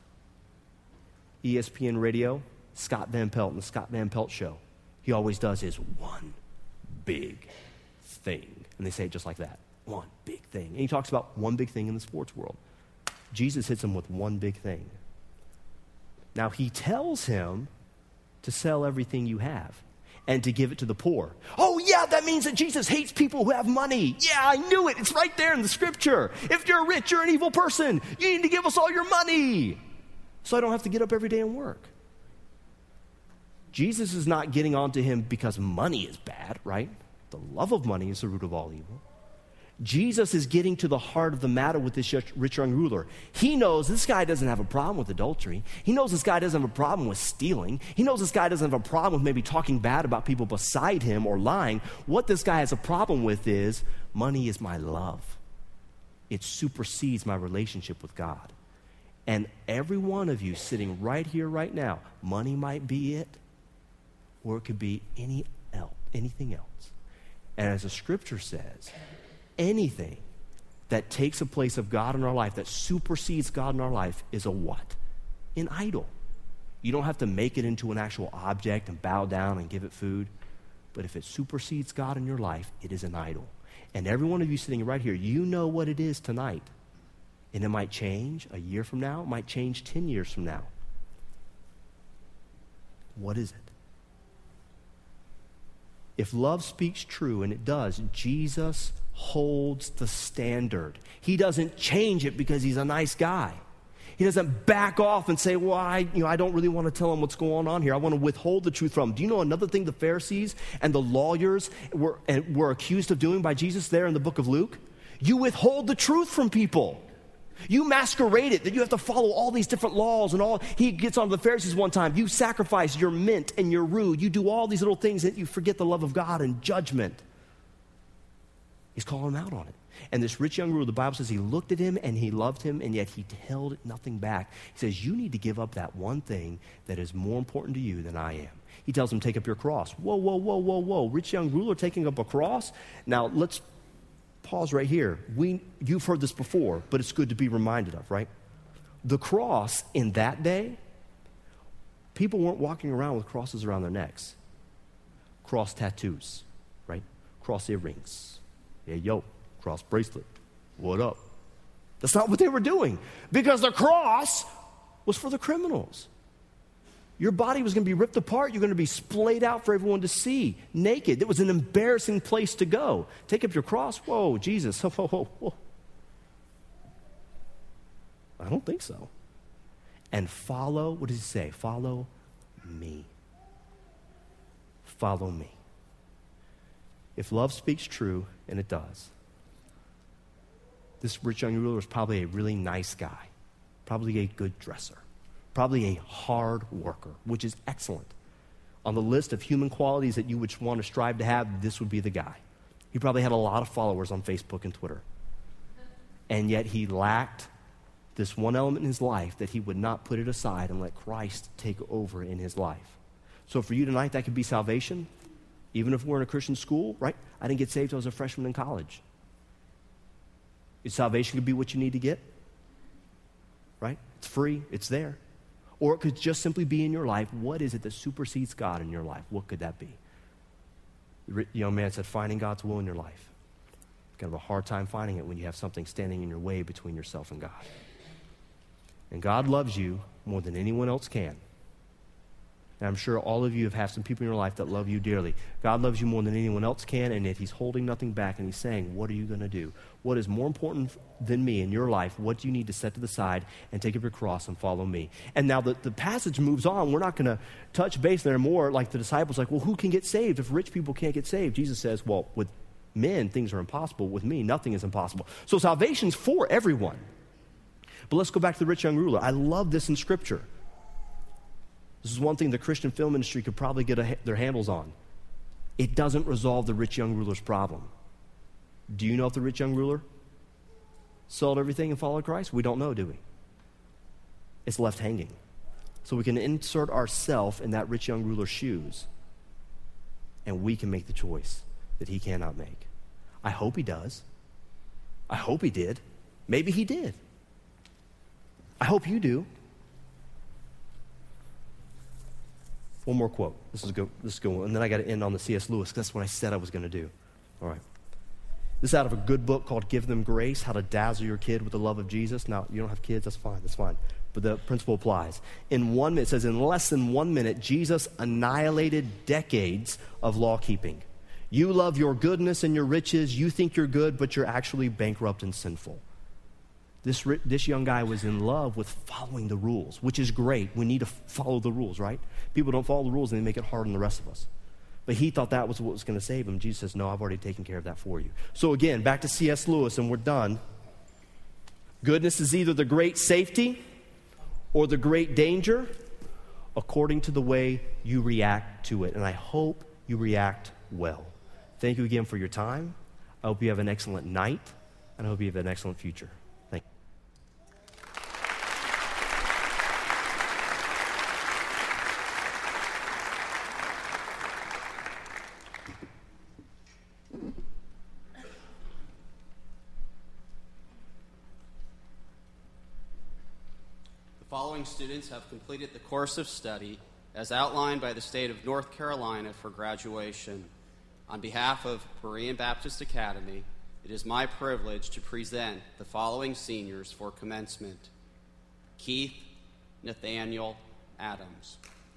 E S P N Radio, Scott Van Pelt and the Scott Van Pelt Show. He always does his one big thing. And they say it just like that. One big thing. And he talks about one big thing in the sports world. Jesus hits him with one big thing. Now, he tells him to sell everything you have and to give it to the poor. Oh, yeah, that means that Jesus hates people who have money. Yeah, I knew it. It's right there in the scripture. If you're rich, you're an evil person. You need to give us all your money so I don't have to get up every day and work. Jesus is not getting on to him because money is bad, right? The love of money is the root of all evil. Jesus is getting to the heart of the matter with this rich young ruler. He knows this guy doesn't have a problem with adultery. He knows this guy doesn't have a problem with stealing. He knows this guy doesn't have a problem with maybe talking bad about people beside him or lying. What this guy has a problem with is money is my love. It supersedes my relationship with God. And every one of you sitting right here, right now, money might be it, or it could be any else, anything else. And as the scripture says, anything that takes a place of God in our life, that supersedes God in our life, is a what? An idol. You don't have to make it into an actual object and bow down and give it food. But if it supersedes God in your life, it is an idol. And every one of you sitting right here, you know what it is tonight. And it might change a year from now. It might change ten years from now. What is it? If love speaks true, and it does, Jesus holds the standard. He doesn't change it because he's a nice guy. He doesn't back off and say, well, I, you know, I don't really want to tell him what's going on here. I want to withhold the truth from him. Do you know another thing the Pharisees and the lawyers were, and were accused of doing by Jesus there in the book of Luke? You withhold the truth from people. You masquerade it, that you have to follow all these different laws and all. He gets on to the Pharisees one time. You sacrifice your mint and your rue. You do all these little things that you forget the love of God and judgment. He's calling them out on it. And this rich young ruler, the Bible says he looked at him and he loved him, and yet he held nothing back. He says, you need to give up that one thing that is more important to you than I am. He tells him, take up your cross. Whoa, whoa, whoa, whoa, whoa. Rich young ruler taking up a cross? Now, let's pause right here. We, you've heard this before, but it's good to be reminded of, right? The cross in that day, people weren't walking around with crosses around their necks. Cross tattoos, right? Cross earrings. Yeah, yo, cross bracelet. What up? That's not what they were doing, because the cross was for the criminals. Your body was going to be ripped apart. You're going to be splayed out for everyone to see, naked. It was an embarrassing place to go. Take up your cross. Whoa, Jesus. Whoa, whoa, whoa. I don't think so. And follow, what does he say? Follow me. Follow me. If love speaks true, and it does, this rich young ruler is probably a really nice guy, probably a good dresser, probably a hard worker, which is excellent. On the list of human qualities that you would want to strive to have, this would be the guy. He probably had a lot of followers on Facebook and Twitter. And yet he lacked this one element in his life that he would not put it aside and let Christ take over in his life. So for you tonight, that could be salvation. Even if we're in a Christian school, right? I didn't get saved until I was a freshman in college. Salvation could be what you need to get, right? It's free. It's there. Or it could just simply be in your life. What is it that supersedes God in your life? What could that be? The young man said, finding God's will in your life. You've got to have a hard time finding it when you have something standing in your way between yourself and God. And God loves you more than anyone else can. And I'm sure all of you have had some people in your life that love you dearly. God loves you more than anyone else can, and yet he's holding nothing back, and he's saying, what are you going to do? What is more important than me in your life? What do you need to set to the side and take up your cross and follow me? And now the, the passage moves on. We're not going to touch base there more like the disciples, like, well, who can get saved if rich people can't get saved? Jesus says, well, with men, things are impossible. With me, nothing is impossible. So salvation's for everyone. But let's go back to the rich young ruler. I love this in Scripture. This is one thing the Christian film industry could probably get a, their handles on. It doesn't resolve the rich young ruler's problem. Do you know if the rich young ruler sold everything and followed Christ? We don't know, do we? It's left hanging. So we can insert ourselves in that rich young ruler's shoes, and we can make the choice that he cannot make. I hope he does. I hope he did. Maybe he did. I hope you do. One more quote. This is good. This is good one. And then I got to end on the C S Lewis. That's what I said I was going to do. All right. This is out of a good book called Give Them Grace, How to Dazzle Your Kid with the Love of Jesus. Now, you don't have kids. That's fine. That's fine. But the principle applies. In one minute, it says, in less than one minute, Jesus annihilated decades of law keeping. You love your goodness and your riches. You think you're good, but you're actually bankrupt and sinful. This, this young guy was in love with following the rules, which is great. We need to follow the rules, right? People don't follow the rules and they make it hard on the rest of us. but he thought that was what was going to save him. Jesus says, no, I've already taken care of that for you. So again, back to C S Lewis, and we're done. Goodness is either the great safety or the great danger according to the way you react to it. And I hope you react well. Thank you again for your time. I hope you have an excellent night, and I hope you have an excellent future. Thank you. The following students have completed the course of study as outlined by the state of North Carolina for graduation. On behalf of Berean Baptist Academy, it is my privilege to present the following seniors for commencement. Keith Nathaniel Adams.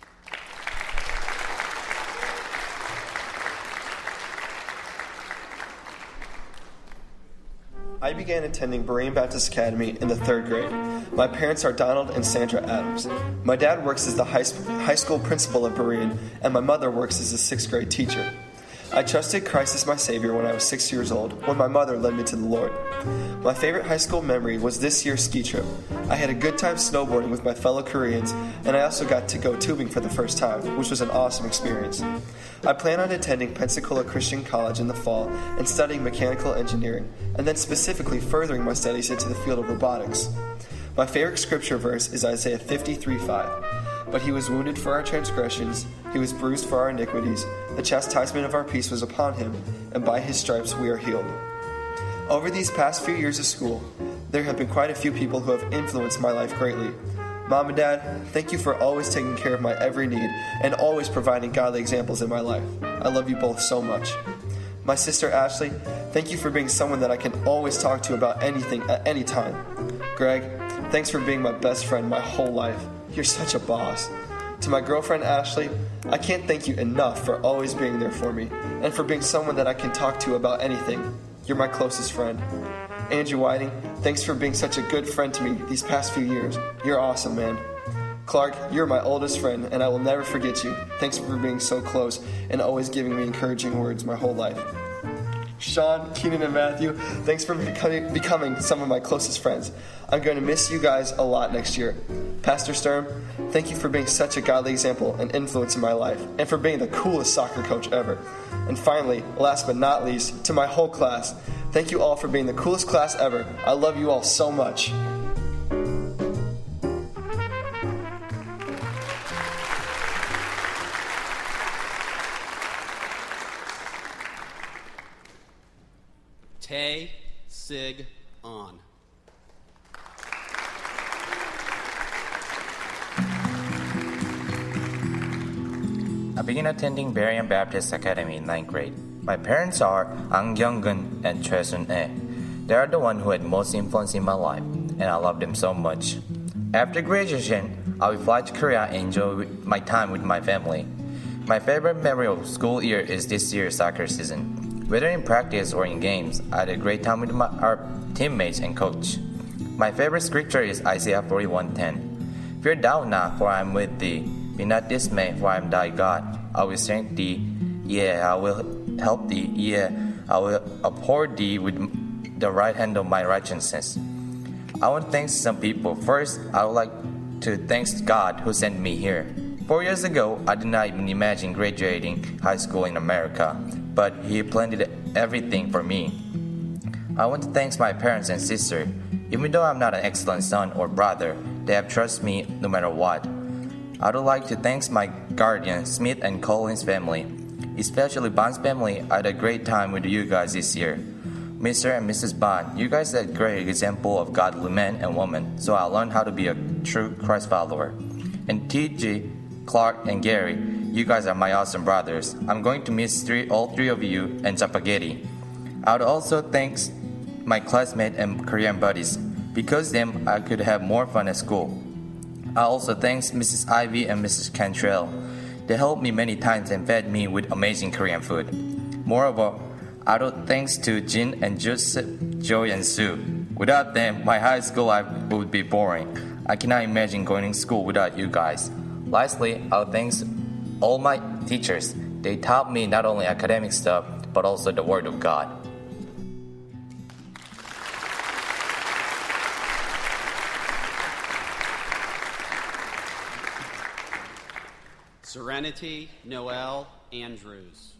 I began attending Berean Baptist Academy in the third grade. My parents are Donald and Sandra Adams. My dad works as the high, sp- high school principal at Berean, and my mother works as a sixth grade teacher. I trusted Christ as my Savior when I was six years old, when my mother led me to the Lord. My favorite high school memory was this year's ski trip. I had a good time snowboarding with my fellow Koreans, and I also got to go tubing for the first time, which was an awesome experience. I plan on attending Pensacola Christian College in the fall and studying mechanical engineering, and then specifically furthering my studies into the field of robotics. My favorite scripture verse is Isaiah fifty-three five. But he was wounded for our transgressions, he was bruised for our iniquities. The chastisement of our peace was upon him, and by his stripes we are healed. Over these past few years of school, there have been quite a few people who have influenced my life greatly. Mom and Dad, thank you for always taking care of my every need and always providing godly examples in my life. I love you both so much. My sister Ashley, thank you for being someone that I can always talk to about anything at any time. Greg, thanks for being my best friend my whole life. You're such a boss. To my girlfriend Ashley, I can't thank you enough for always being there for me and for being someone that I can talk to about anything. You're my closest friend. Andrew Whiting, thanks for being such a good friend to me these past few years. You're awesome, man. Clark, you're my oldest friend, and I will never forget you. Thanks for being so close and always giving me encouraging words my whole life. Sean, Keenan, and Matthew, thanks for becoming, becoming some of my closest friends. I'm going to miss you guys a lot next year. Pastor Sturm, thank you for being such a godly example and influence in my life, and for being the coolest soccer coach ever. And finally, last but not least, to my whole class, thank you all for being the coolest class ever. I love you all so much. Tay Sig On. I began attending Berean Baptist Academy in ninth grade. My parents are Ang Young-gun and Choi Sun-e. They are the one who had most influence in my life, and I love them so much. After graduation, I will fly to Korea and enjoy my time with my family. My favorite memory of school year is this year's soccer season. Whether in practice or in games, I had a great time with my, our teammates and coach. My favorite scripture is Isaiah forty-one ten. Fear thou not, for I am with thee. Be not dismayed, for I am thy God. I will strengthen thee, yea, I will help thee, yea, I will uphold thee with the right hand of my righteousness. I want to thank some people. First, I would like to thank God who sent me here. Four years ago, I did not even imagine graduating high school in America, but He planned everything for me. I want to thank my parents and sister. Even though I'm not an excellent son or brother, they have trusted me no matter what. I would like to thank my guardian, Smith and Collins family, especially Bond's family. I had a great time with you guys this year. Mister and Missus Bond, you guys are a great example of godly men and women, so I learned how to be a true Christ follower. And T J, Clark, and Gary, you guys are my awesome brothers. I'm going to miss three, all three of you and spaghetti. I would also thank my classmates and Korean buddies. Because of them, I could have more fun at school. I also thank Missus Ivy and Missus Cantrell. They helped me many times and fed me with amazing Korean food. Moreover, I owe thanks to Jin and Joseph, Joy and Sue. Without them, my high school life would be boring. I cannot imagine going to school without you guys. Lastly, I'll thank all my teachers. They taught me not only academic stuff, but also the Word of God. Serenity Noel Andrews.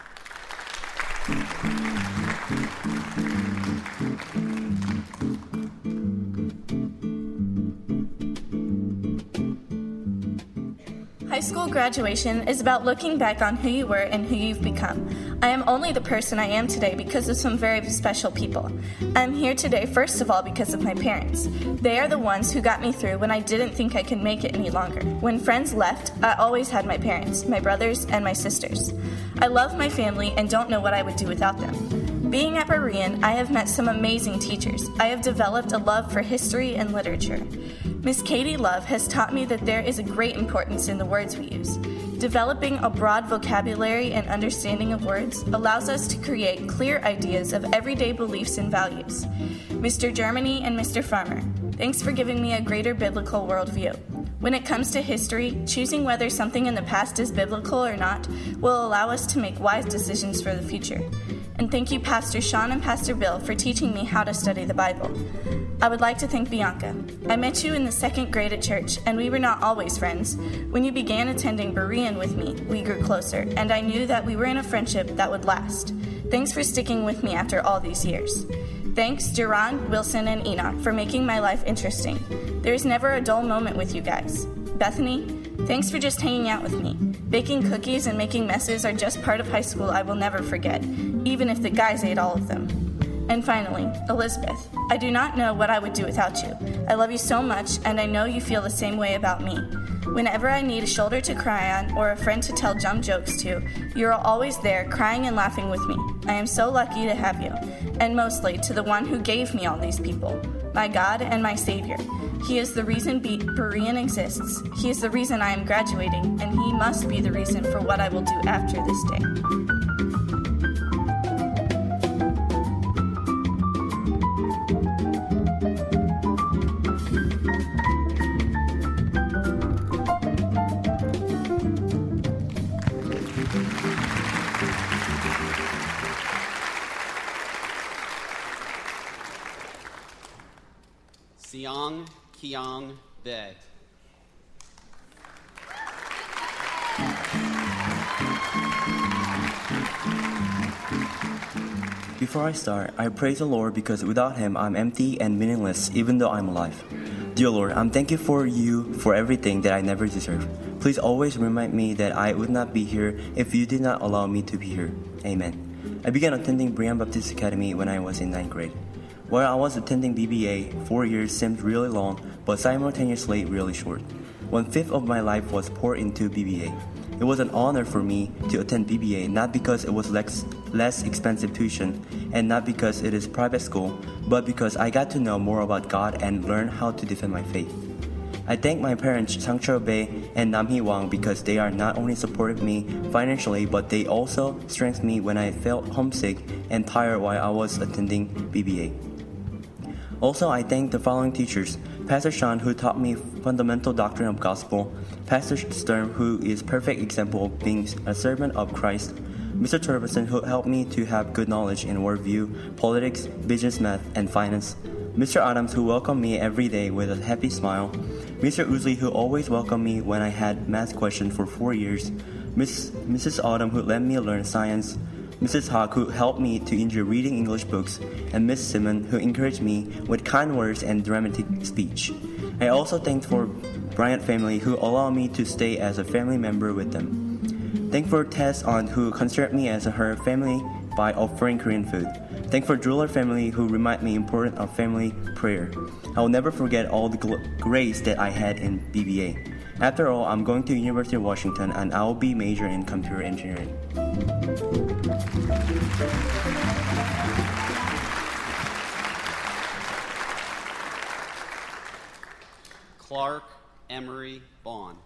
High school graduation is about looking back on who you were and who you've become. I am only the person I am today because of some very special people. I'm here today first of all because of my parents. They are the ones who got me through when I didn't think I could make it any longer. When friends left, I always had my parents, my brothers, and my sisters. I love my family and don't know what I would do without them. Being at Berean, I have met some amazing teachers. I have developed a love for history and literature. Miss Katie Love has taught me that there is a great importance in the words we use. Developing a broad vocabulary and understanding of words allows us to create clear ideas of everyday beliefs and values. Mister Germany and Mister Farmer, thanks for giving me a greater biblical worldview. When it comes to history, choosing whether something in the past is biblical or not will allow us to make wise decisions for the future. And thank you, Pastor Sean and Pastor Bill, for teaching me how to study the Bible. I would like to thank Bianca. I met you in the second grade at church, and we were not always friends. When you began attending Berean with me, we grew closer, and I knew that we were in a friendship that would last. Thanks for sticking with me after all these years. Thanks, Jerron, Wilson, and Enoch, for making my life interesting. There is never a dull moment with you guys. Bethany, thanks for just hanging out with me. Baking cookies and making messes are just part of high school I will never forget, even if the guys ate all of them. And finally, Elizabeth, I do not know what I would do without you. I love you so much, and I know you feel the same way about me. Whenever I need a shoulder to cry on or a friend to tell dumb jokes to, you are always there crying and laughing with me. I am so lucky to have you, and mostly to the one who gave me all these people, my God and my Savior. He is the reason Be- Berean exists. He is the reason I am graduating, and he must be the reason for what I will do after this day. Siang Kiang Bae. Before I start, I praise the Lord because without Him I'm empty and meaningless even though I'm alive. Dear Lord, I'm thankful for you for everything that I never deserve. Please always remind me that I would not be here if you did not allow me to be here. Amen. I began attending Berean Baptist Academy when I was in ninth grade. While I was attending B B A, four years seemed really long, but simultaneously really short. One-fifth of my life was poured into B B A. It was an honor for me to attend B B A, not because it was less, less expensive tuition, and not because it is private school, but because I got to know more about God and learn how to defend my faith. I thank my parents, Sang-Chul Bae and Nam-hee Wang, because they are not only supported me financially, but they also strengthened me when I felt homesick and tired while I was attending B B A. Also, I thank the following teachers: Pastor Sean, who taught me fundamental doctrine of gospel; Pastor Stern, who is perfect example of being a servant of Christ; Mister Turbison, who helped me to have good knowledge in worldview, politics, business math, and finance; Mister Adams, who welcomed me every day with a happy smile; Mister Usley, who always welcomed me when I had math questions for four years; Miss Missus Autumn, who let me learn science; Missus Hawk, who helped me to enjoy reading English books; and Miss Simon, who encouraged me with kind words and dramatic speech. I also thank for Bryant family, who allowed me to stay as a family member with them. Thank for Tess aunt, who considered me as her family by offering Korean food. Thank for Driller family, who remind me important of family prayer. I will never forget all the gl- grace that I had in B B A. After all, I'm going to University of Washington, and I will be majoring in computer engineering. Clark Emery Bond.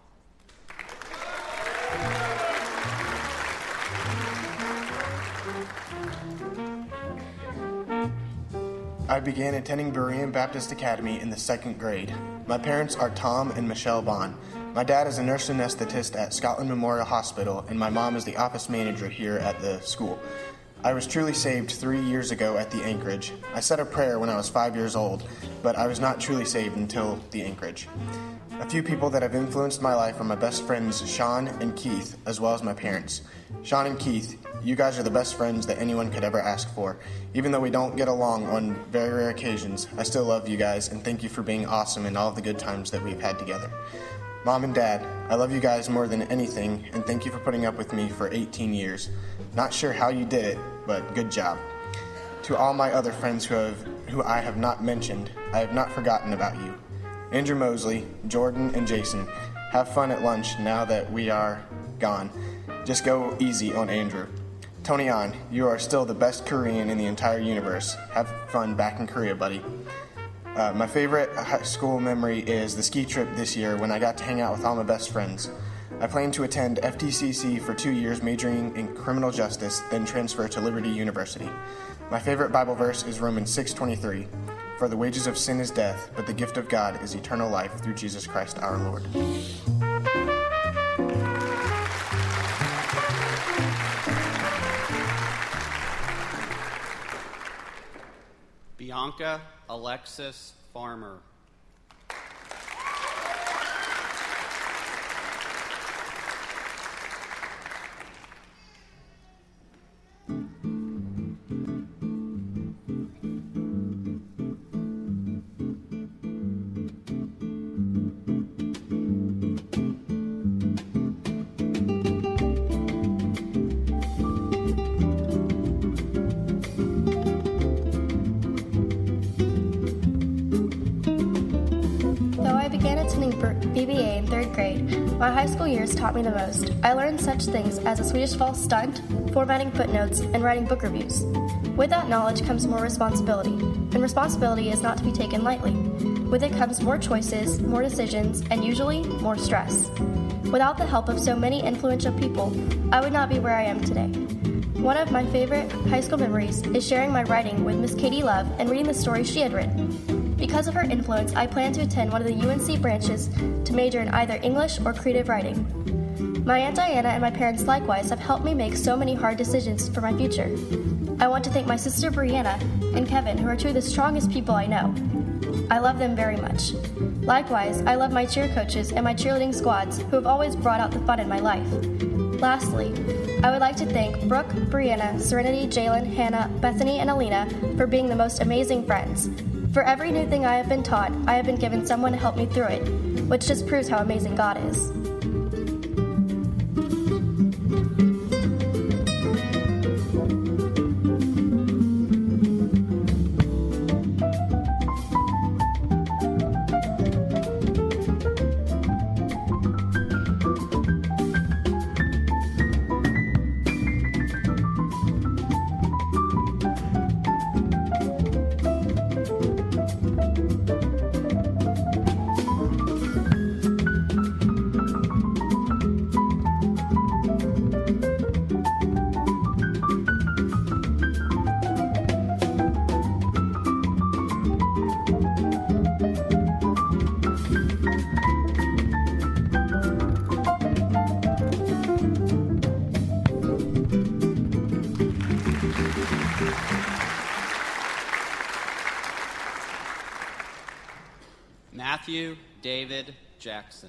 I began attending Berean Baptist Academy in the second grade. My parents are Tom and Michelle Bond. My dad is a nurse anesthetist at Scotland Memorial Hospital, and my mom is the office manager here at the school. I was truly saved three years ago at the Anchorage. I said a prayer when I was five years old, but I was not truly saved until the Anchorage. A few people that have influenced my life are my best friends, Sean and Keith, as well as my parents. Sean and Keith, you guys are the best friends that anyone could ever ask for. Even though we don't get along on very rare occasions, I still love you guys, and thank you for being awesome in all of the good times that we've had together. Mom and Dad, I love you guys more than anything, and thank you for putting up with me for eighteen years. Not sure how you did it, but good job. To all my other friends who have who I have not mentioned, I have not forgotten about you. Andrew Mosley, Jordan, and Jason, have fun at lunch now that we are gone. Just go easy on Andrew. Tony An, you are still the best Korean in the entire universe. Have fun back in Korea, buddy. Uh, my favorite high school memory is the ski trip this year when I got to hang out with all my best friends. I plan to attend F T C C for two years majoring in criminal justice, then transfer to Liberty University. My favorite Bible verse is Romans six twenty-three. For the wages of sin is death, but the gift of God is eternal life through Jesus Christ our Lord. Bianca Alexis Farmer. B B A in third grade, my high school years taught me the most. I learned such things as a Swedish false stunt, formatting footnotes, and writing book reviews. With that knowledge comes more responsibility, and responsibility is not to be taken lightly. With it comes more choices, more decisions, and usually more stress. Without the help of so many influential people, I would not be where I am today. One of my favorite high school memories is sharing my writing with Miss Katie Love and reading the stories she had written. Because of her influence, I plan to attend one of the U N C branches to major in either English or creative writing. My Aunt Diana and my parents likewise have helped me make so many hard decisions for my future. I want to thank my sister Brianna and Kevin, who are two of the strongest people I know. I love them very much. Likewise, I love my cheer coaches and my cheerleading squads, who have always brought out the fun in my life. Lastly, I would like to thank Brooke, Brianna, Serenity, Jalen, Hannah, Bethany, and Alina for being the most amazing friends. For every new thing I have been taught, I have been given someone to help me through it, which just proves how amazing God is. Matthew David Jackson.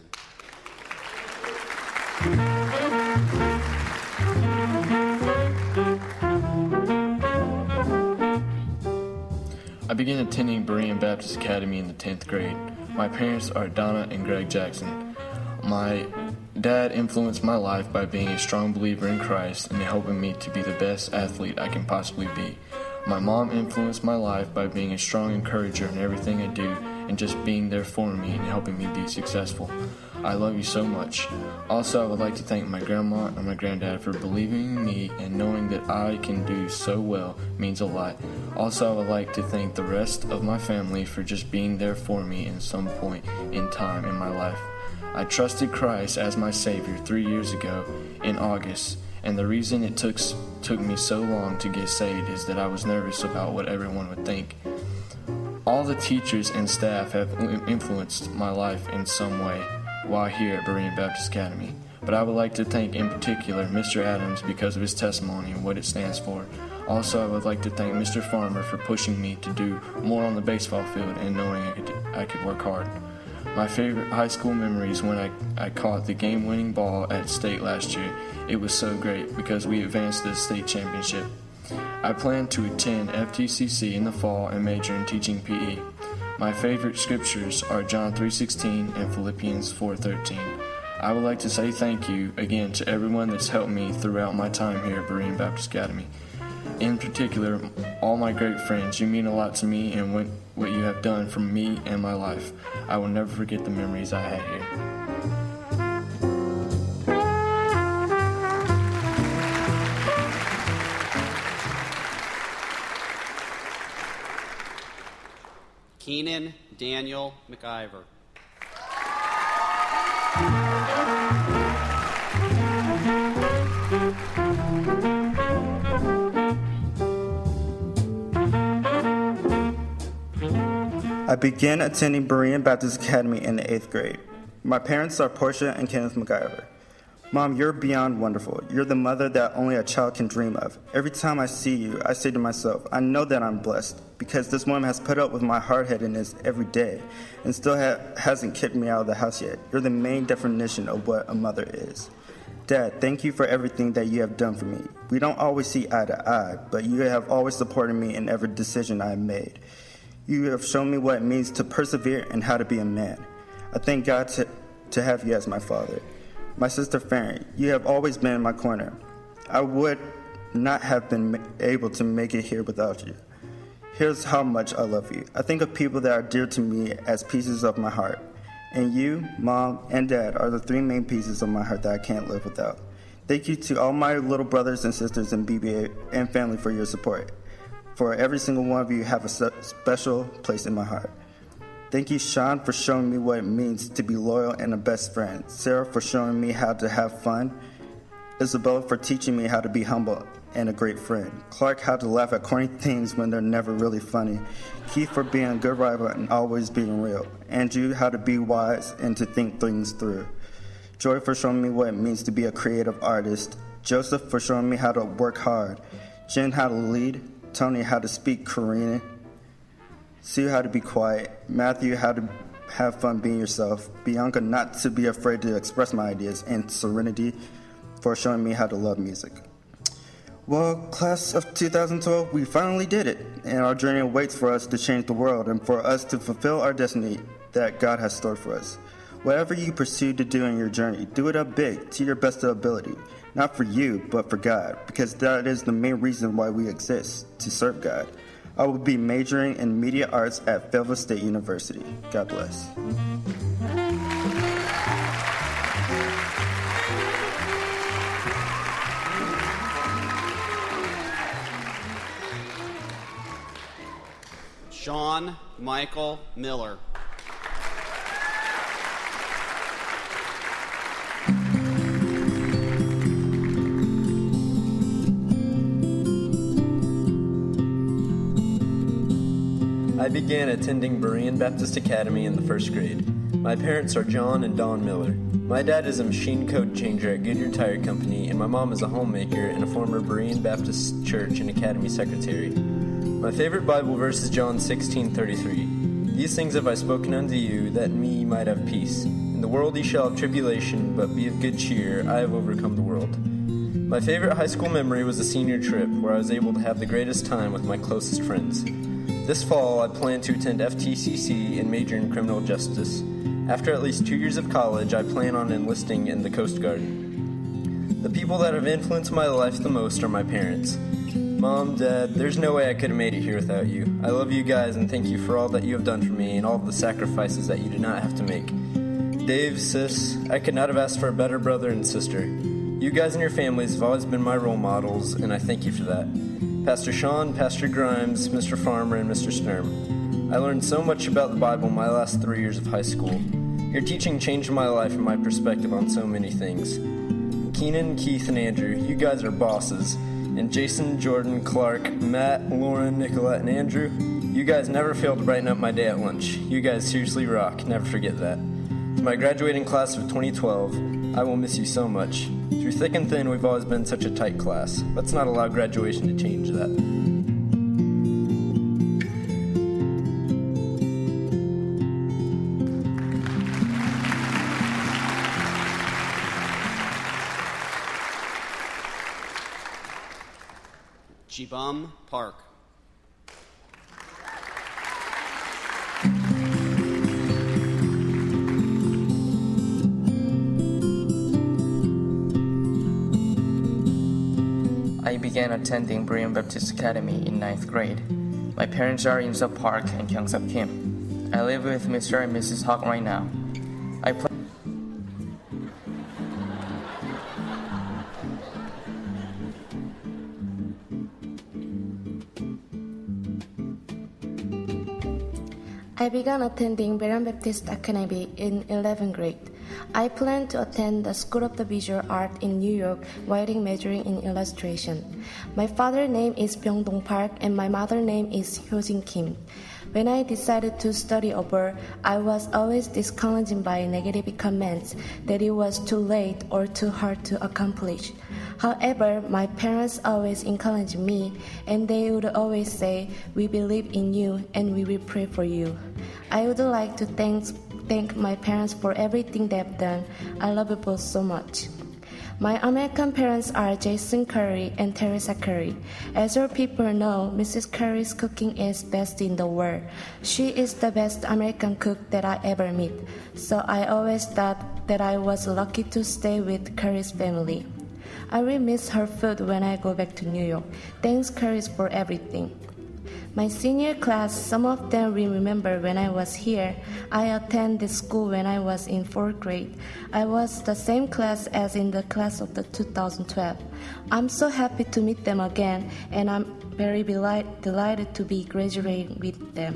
I began attending Berean Baptist Academy in the tenth grade. My parents are Donna and Greg Jackson. My dad influenced my life by being a strong believer in Christ and helping me to be the best athlete I can possibly be. My mom influenced my life by being a strong encourager in everything I do and just being there for me and helping me be successful. I love you so much. Also, I would like to thank my grandma and my granddad for believing in me and knowing that I can do so well means a lot. Also, I would like to thank the rest of my family for just being there for me in some point in time in my life. I trusted Christ as my Savior three years ago in August, and the reason it took, took me so long to get saved is that I was nervous about what everyone would think. All the teachers and staff have influenced my life in some way. while here at Berean Baptist Academy. But I would like to thank in particular Mister Adams because of his testimony and what it stands for. Also, I would like to thank Mister Farmer for pushing me to do more on the baseball field and knowing I could, I could work hard. My favorite high school memories when I, I caught the game-winning ball at state last year. It was so great because we advanced to the state championship. I plan to attend F T C C in the fall and major in teaching P E. My favorite scriptures are John three sixteen and Philippians four thirteen. I would like to say thank you again to everyone that's helped me throughout my time here at Berean Baptist Academy. In particular, all my great friends. You mean a lot to me and what, what you have done for me and my life. I will never forget the memories I had here. Keenan Daniel McIver. I began attending Berean Baptist Academy in the eighth grade. My parents are Portia and Kenneth McIver. Mom, you're beyond wonderful. You're the mother that only a child can dream of. Every time I see you, I say to myself, I know that I'm blessed because this woman has put up with my hard-headedness every day and still ha- hasn't kicked me out of the house yet. You're the main definition of what a mother is. Dad, thank you for everything that you have done for me. We don't always see eye to eye, but you have always supported me in every decision I have made. You have shown me what it means to persevere and how to be a man. I thank God to, to have you as my father. My sister Farron, you have always been in my corner. I would not have been able to make it here without you. Here's how much I love you. I think of people that are dear to me as pieces of my heart. And you, Mom, and Dad are the three main pieces of my heart that I can't live without. Thank you to all my little brothers and sisters in B B A and family for your support. For every single one of you have a special place in my heart. Thank you, Sean, for showing me what it means to be loyal and a best friend. Sarah for showing me how to have fun. Isabella for teaching me how to be humble and a great friend. Clark how to laugh at corny things when they're never really funny. Keith for being a good rival and always being real. Andrew how to be wise and to think things through. Joy for showing me what it means to be a creative artist. Joseph for showing me how to work hard. Jen how to lead. Tony how to speak Korean. Sue how to be quiet. Matthew how to have fun being yourself. Bianca not to be afraid to express my ideas. And Serenity for showing me how to love music. Well, class of two thousand twelve, we finally did it. And our journey waits for us to change the world and for us to fulfill our destiny that God has stored for us. Whatever you pursue to do in your journey, do it up big, to your best ability. Not for you, but for God, because that is the main reason why we exist, to serve God. I will be majoring in media arts at Fayetteville State University. God bless. Sean Michael Miller. I began attending Berean Baptist Academy in the first grade. My parents are John and Dawn Miller. My dad is a machine code changer at Goodyear Tire Company, and my mom is a homemaker and a former Berean Baptist Church and Academy secretary. My favorite Bible verse is John sixteen thirty-three. These things have I spoken unto you, that in me ye might have peace. In the world ye shall have tribulation, but be of good cheer, I have overcome the world. My favorite high school memory was the senior trip, where I was able to have the greatest time with my closest friends. This fall, I plan to attend F T C C and major in criminal justice. After at least two years of college, I plan on enlisting in the Coast Guard. The people that have influenced my life the most are my parents. Mom, Dad, there's no way I could have made it here without you. I love you guys and thank you for all that you have done for me and all of the sacrifices that you did not have to make. Dave, sis, I could not have asked for a better brother and sister. You guys and your families have always been my role models, and I thank you for that. Pastor Sean, Pastor Grimes, Mister Farmer, and Mister Sturm. I learned so much about the Bible in my last three years of high school. Your teaching changed my life and my perspective on so many things. Keenan, Keith, and Andrew, you guys are bosses. And Jason, Jordan, Clark, Matt, Lauren, Nicolette, and Andrew, you guys never fail to brighten up my day at lunch. You guys seriously rock. Never forget that. my graduating class of twenty twelve, I will miss you so much. Through thick and thin, we've always been such a tight class. Let's not allow graduation to change that. Jibum Park. I began attending Berean Baptist Academy in ninth grade. My parents are in Sub Park and Gyeongsuk Kim. I live with Mister and Missus Hawk right now. I play I began attending Berean Baptist Academy in eleventh grade. I plan to attend the School of the Visual Art in New York while majoring in illustration. My father's name is Byung-dong Park and my mother's name is Hyojin Kim. When I decided to study abroad, I was always discouraged by negative comments that it was too late or too hard to accomplish. However, my parents always encouraged me, and they would always say, "We believe in you and we will pray for you." I would like to thank, thank my parents for everything they've done. I love you both so much. My American parents are Jason Curry and Teresa Curry. As your people know, Missus Curry's cooking is best in the world. She is the best American cook that I ever met, so I always thought that I was lucky to stay with Curry's family. I will miss her food when I go back to New York. Thanks, Curry's, for everything. My senior class, some of them will remember when I was here. I attended school when I was in fourth grade. I was the same class as in the class of the two thousand twelve. I'm so happy to meet them again, and I'm very delight, delighted to be graduating with them.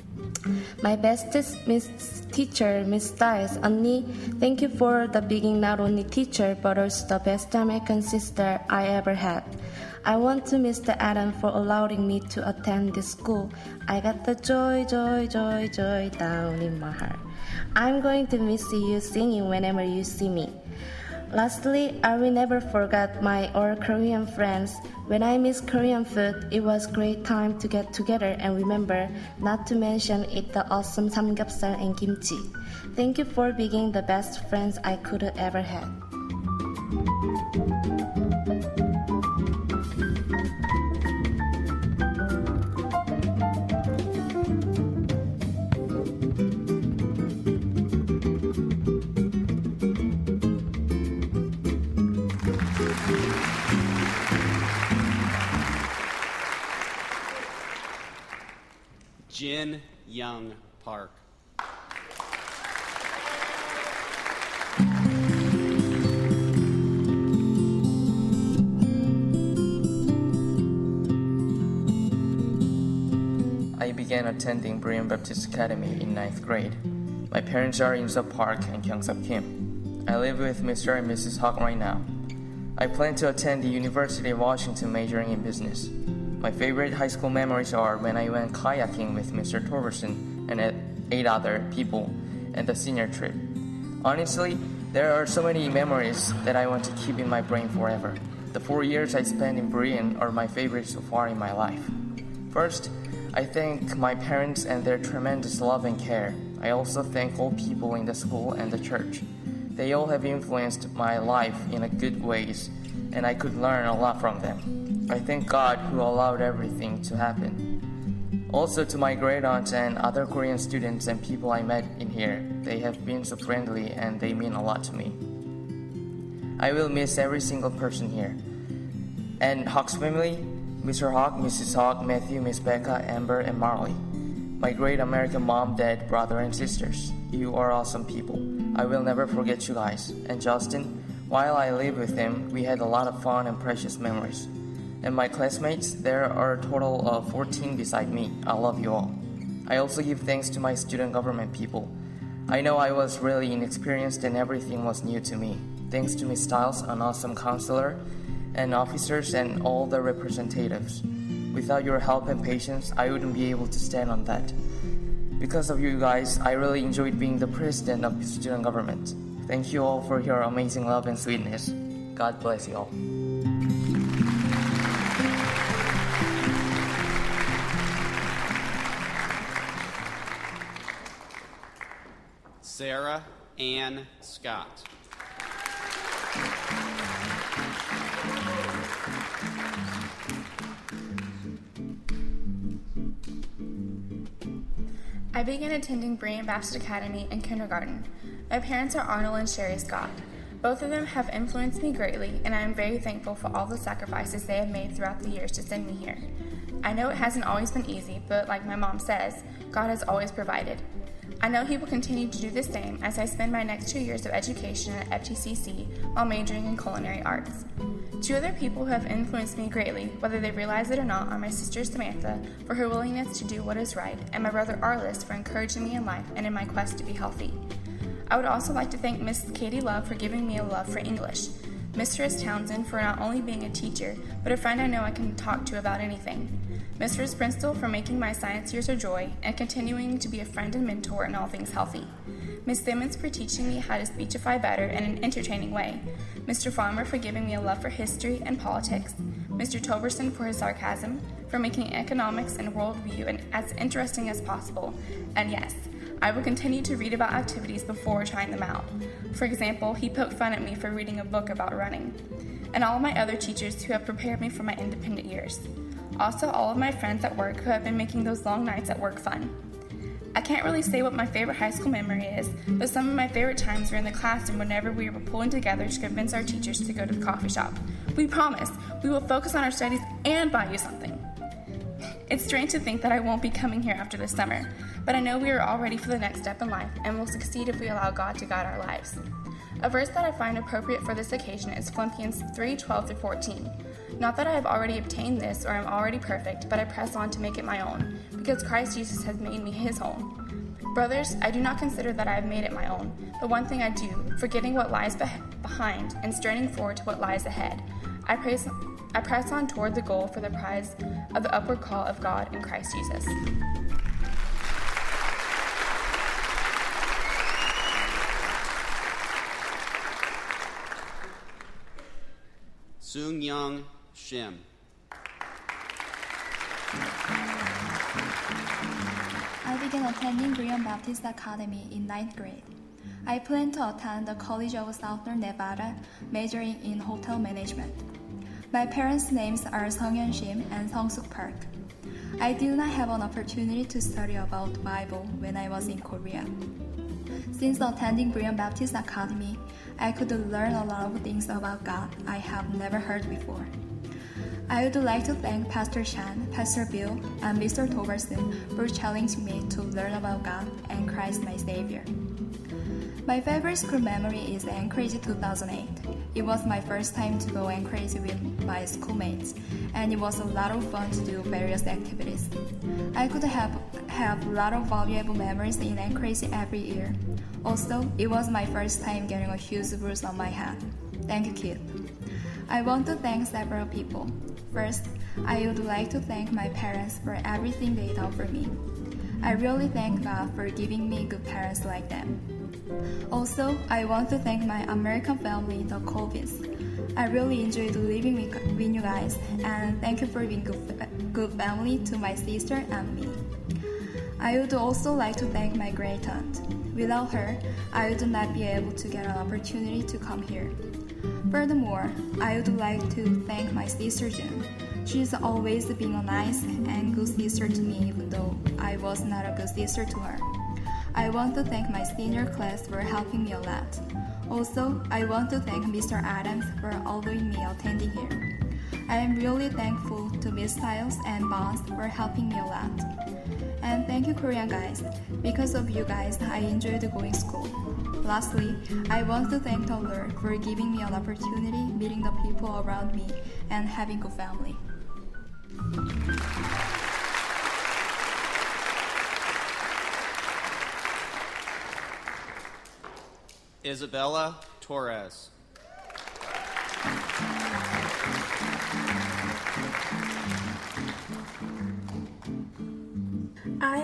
My bestest Miss teacher, Miss Stiles, Annie, thank you for the being not only teacher but also the best American sister I ever had. I want to Mister Adam for allowing me to attend this school. I got the joy, joy, joy, joy down in my heart. I'm going to miss you singing whenever you see me. Lastly, I will never forget my all Korean friends. When I miss Korean food, it was great time to get together and remember, not to mention eat the awesome samgyeopsal and kimchi. Thank you for being the best friends I could have ever had. Jin Young Park. I began attending Berean Baptist Academy in ninth grade. My parents are in Sub Park and Gyeongsuk Kim. I live with Mister and Missus Hawk right now. I plan to attend the University of Washington majoring in business. My favorite high school memories are when I went kayaking with Mister Torberson and eight other people and the senior trip. Honestly, there are so many memories that I want to keep in my brain forever. The four years I spent in Berean are my favorite so far in my life. First, I thank my parents and their tremendous love and care. I also thank all people in the school and the church. They all have influenced my life in a good ways, and I could learn a lot from them. I thank God who allowed everything to happen. Also to my great aunts and other Korean students and people I met in here, they have been so friendly and they mean a lot to me. I will miss every single person here. And Hawk's family, Mister Hawk, Missus Hawk, Matthew, Miss Becca, Amber, and Marley. My great American mom, dad, brother, and sisters. You are awesome people. I will never forget you guys. And Justin, while I lived with him, we had a lot of fun and precious memories. And my classmates, there are a total of fourteen beside me. I love you all. I also give thanks to my student government people. I know I was really inexperienced and everything was new to me. Thanks to Miss Stiles, an awesome counselor, and officers and all the representatives. Without your help and patience, I wouldn't be able to stand on that. Because of you guys, I really enjoyed being the president of the student government. Thank you all for your amazing love and sweetness. God bless you all. Sarah Ann Scott. I began attending Berean Baptist Academy in kindergarten. My parents are Arnold and Sherry Scott. Both of them have influenced me greatly, and I am very thankful for all the sacrifices they have made throughout the years to send me here. I know it hasn't always been easy, but like my mom says, God has always provided. I know He will continue to do the same as I spend my next two years of education at F T C C while majoring in culinary arts. Two other people who have influenced me greatly, whether they realize it or not, are my sister Samantha for her willingness to do what is right, and my brother Arliss for encouraging me in life and in my quest to be healthy. I would also like to thank Miss Katie Love for giving me a love for English, Mistress Townsend for not only being a teacher, but a friend I know I can talk to about anything, Mistress Brinstel for making my science years a joy and continuing to be a friend and mentor in all things healthy, Miss Simmons for teaching me how to speechify better in an entertaining way, Mister Farmer for giving me a love for history and politics, Mister Toberson for his sarcasm, for making economics and worldview as interesting as possible, and yes, I will continue to read about activities before trying them out. For example, he poked fun at me for reading a book about running, and all of my other teachers who have prepared me for my independent years. Also, all of my friends at work who have been making those long nights at work fun. I can't really say what my favorite high school memory is, but some of my favorite times were in the classroom whenever we were pulling together to convince our teachers to go to the coffee shop. We promise we will focus on our studies and buy you something. It's strange to think that I won't be coming here after this summer, but I know we are all ready for the next step in life and will succeed if we allow God to guide our lives. A verse that I find appropriate for this occasion is Philippians three twelve through fourteen. Not that I have already obtained this or am already perfect, but I press on to make it my own, because Christ Jesus has made me his own. Brothers, I do not consider that I have made it my own, but one thing I do, forgetting what lies be- behind and straining forward to what lies ahead. I, praise, I press on toward the goal for the prize of the upward call of God in Christ Jesus. Soong Young Shim. I began attending Berean Baptist Academy in ninth grade. I plan to attend the College of Southern Nevada, majoring in hotel management. My parents' names are Seongyeon Shim and Seong-suk Park. I did not have an opportunity to study about the Bible when I was in Korea. Since attending Berean Baptist Academy, I could learn a lot of things about God I have never heard before. I would like to thank Pastor Shan, Pastor Bill, and Mister Toberson for challenging me to learn about God and Christ my Savior. My favorite school memory is Anchorage two thousand eight. It was my first time to go Anchorage with my schoolmates, and it was a lot of fun to do various activities. I could have, have a lot of valuable memories in Anchorage every year. Also, it was my first time getting a huge bruise on my head. Thank you, kid. I want to thank several people. First, I would like to thank my parents for everything they done for me. I really thank God for giving me good parents like them. Also, I want to thank my American family, the Colvins. I really enjoyed living with, with you guys, and thank you for being good, good family to my sister and me. I would also like to thank my great aunt. Without her, I would not be able to get an opportunity to come here. Furthermore, I would like to thank my sister June. She's always been a nice and good sister to me, even though I was not a good sister to her. I want to thank my senior class for helping me a lot. Also, I want to thank Mister Adams for allowing me attending here. I am really thankful to Miss Stiles and Bonds for helping me a lot. And thank you, Korean guys. Because of you guys, I enjoyed going to school. Lastly, I want to thank the Lord for giving me an opportunity meeting the people around me and having a good family. Isabella Torres. I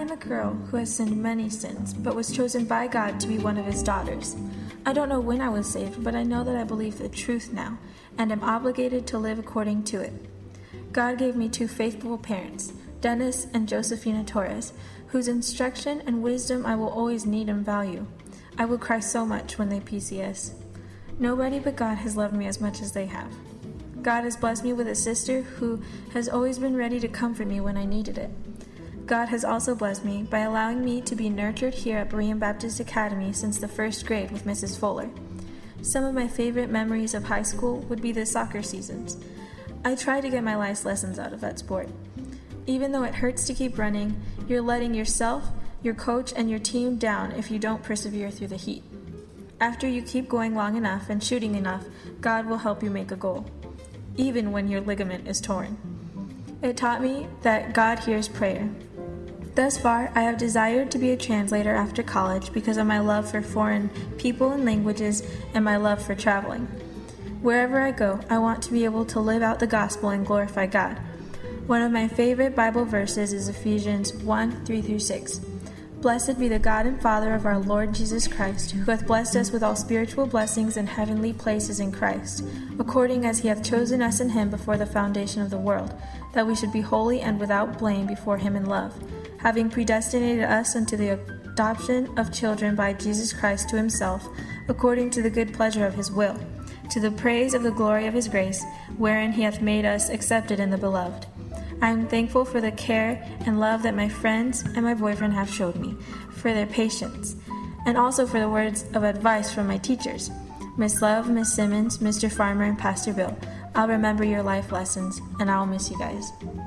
am a girl who has sinned many sins, but was chosen by God to be one of his daughters. I don't know when I was saved, but I know that I believe the truth now, and am obligated to live according to it. God gave me two faithful parents, Dennis and Josephina Torres, whose instruction and wisdom I will always need and value. I will cry so much when they P C S. Nobody but God has loved me as much as they have. God has blessed me with a sister who has always been ready to comfort me when I needed it. God has also blessed me by allowing me to be nurtured here at Berean Baptist Academy since the first grade with Missus Fuller. Some of my favorite memories of high school would be the soccer seasons. I tried to get my life's lessons out of that sport. Even though it hurts to keep running, you're letting yourself, your coach, and your team down if you don't persevere through the heat. After you keep going long enough and shooting enough, God will help you make a goal, even when your ligament is torn. It taught me that God hears prayer. Thus far, I have desired to be a translator after college because of my love for foreign people and languages and my love for traveling. Wherever I go, I want to be able to live out the gospel and glorify God. One of my favorite Bible verses is Ephesians one, three through six. Blessed be the God and Father of our Lord Jesus Christ, who hath blessed us with all spiritual blessings in heavenly places in Christ, according as he hath chosen us in him before the foundation of the world, that we should be holy and without blame before him in love, having predestinated us unto the adoption of children by Jesus Christ to himself, according to the good pleasure of his will, to the praise of the glory of his grace, wherein he hath made us accepted in the beloved. I am thankful for the care and love that my friends and my boyfriend have showed me, for their patience, and also for the words of advice from my teachers, Miss Love, Miss Simmons, Mister Farmer, and Pastor Bill. I'll remember your life lessons, and I'll miss you guys.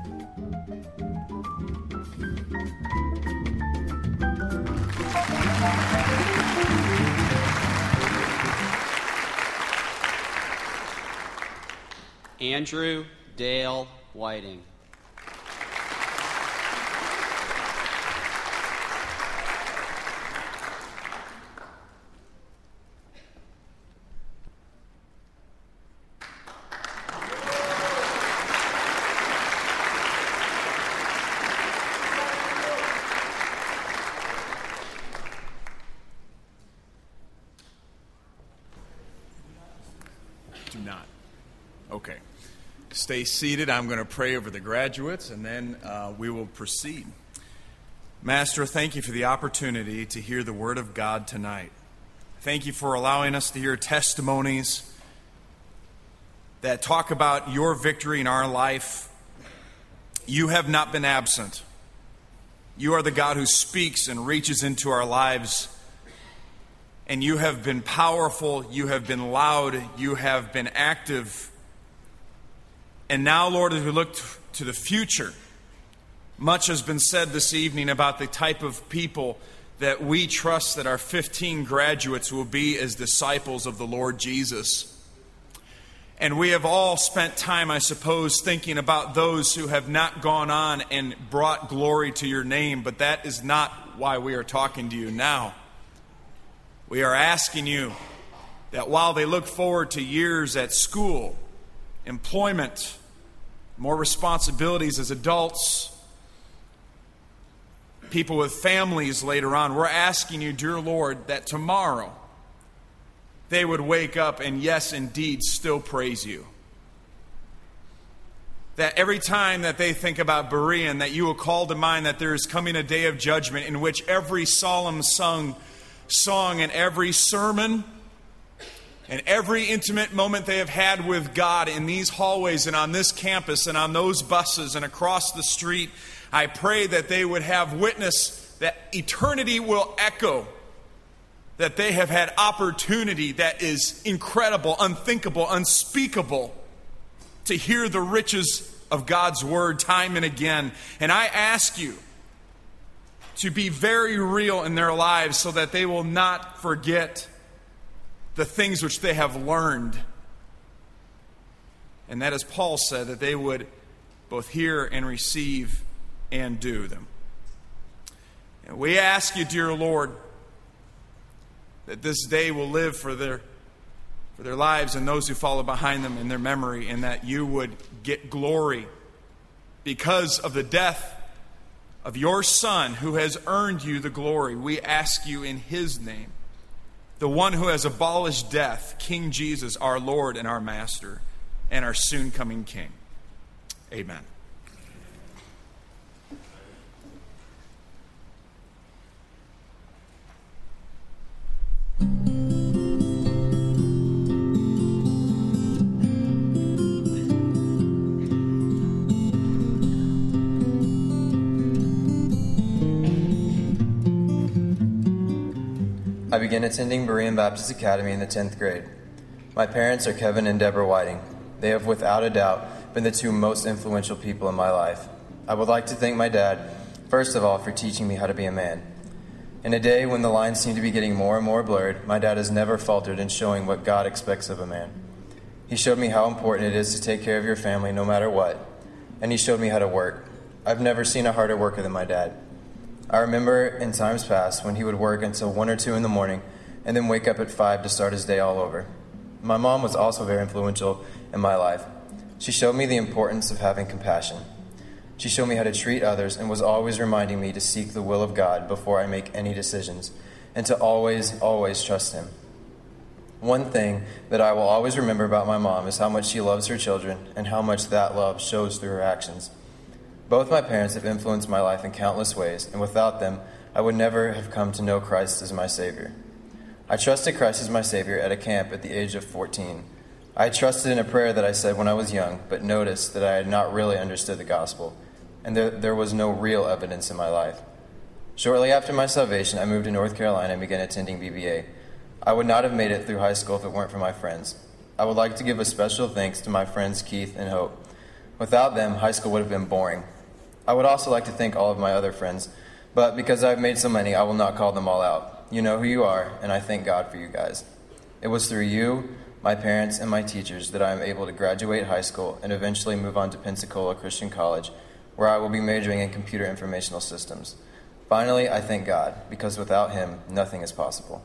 Andrew Dale Whiting. Do not. Okay. Stay seated. I'm going to pray over the graduates, and then uh, we will proceed. Master, thank you for the opportunity to hear the Word of God tonight. Thank you for allowing us to hear testimonies that talk about your victory in our life. You have not been absent. You are the God who speaks and reaches into our lives. And you have been powerful, you have been loud, you have been active. And now, Lord, as we look to the future, much has been said this evening about the type of people that we trust that our fifteen graduates will be as disciples of the Lord Jesus. And we have all spent time, I suppose, thinking about those who have not gone on and brought glory to your name, but that is not why we are talking to you now. We are asking you that while they look forward to years at school, employment, more responsibilities as adults, people with families later on, we're asking you, dear Lord, that tomorrow they would wake up and, yes, indeed, still praise you. That every time that they think about Berean, that you will call to mind that there is coming a day of judgment in which every solemn sung song and every sermon and every intimate moment they have had with God in these hallways and on this campus and on those buses and across the street, I pray that they would have witness that eternity will echo, that they have had opportunity that is incredible, unthinkable, unspeakable, to hear the riches of God's word time and again. And I ask you to be very real in their lives so that they will not forget the things which they have learned. And that, as Paul said, that they would both hear and receive and do them. And we ask you, dear Lord, that this day will live for their, for their lives and those who follow behind them in their memory, and that you would get glory because of the death of your Son who has earned you the glory. We ask you in his name, the one who has abolished death, King Jesus, our Lord and our Master, and our soon-coming King. Amen. I began attending Berean Baptist Academy in the tenth grade. My parents are Kevin and Deborah Whiting. They have without a doubt been the two most influential people in my life. I would like to thank my dad, first of all, for teaching me how to be a man. In a day when the lines seem to be getting more and more blurred, my dad has never faltered in showing what God expects of a man. He showed me how important it is to take care of your family no matter what, and he showed me how to work. I've never seen a harder worker than my dad. I remember in times past when he would work until one or two in the morning and then wake up at five to start his day all over. My mom was also very influential in my life. She showed me the importance of having compassion. She showed me how to treat others and was always reminding me to seek the will of God before I make any decisions and to always, always trust him. One thing that I will always remember about my mom is how much she loves her children and how much that love shows through her actions. Both my parents have influenced my life in countless ways, and without them, I would never have come to know Christ as my Savior. I trusted Christ as my Savior at a camp at the age of fourteen. I trusted in a prayer that I said when I was young, but noticed that I had not really understood the gospel, and there, there was no real evidence in my life. Shortly after my salvation, I moved to North Carolina and began attending B B A. I would not have made it through high school if it weren't for my friends. I would like to give a special thanks to my friends Keith and Hope. Without them, high school would have been boring. I would also like to thank all of my other friends, but because I've made so many, I will not call them all out. You know who you are, and I thank God for you guys. It was through you, my parents, and my teachers that I am able to graduate high school and eventually move on to Pensacola Christian College, where I will be majoring in computer informational systems. Finally, I thank God, because without him, nothing is possible.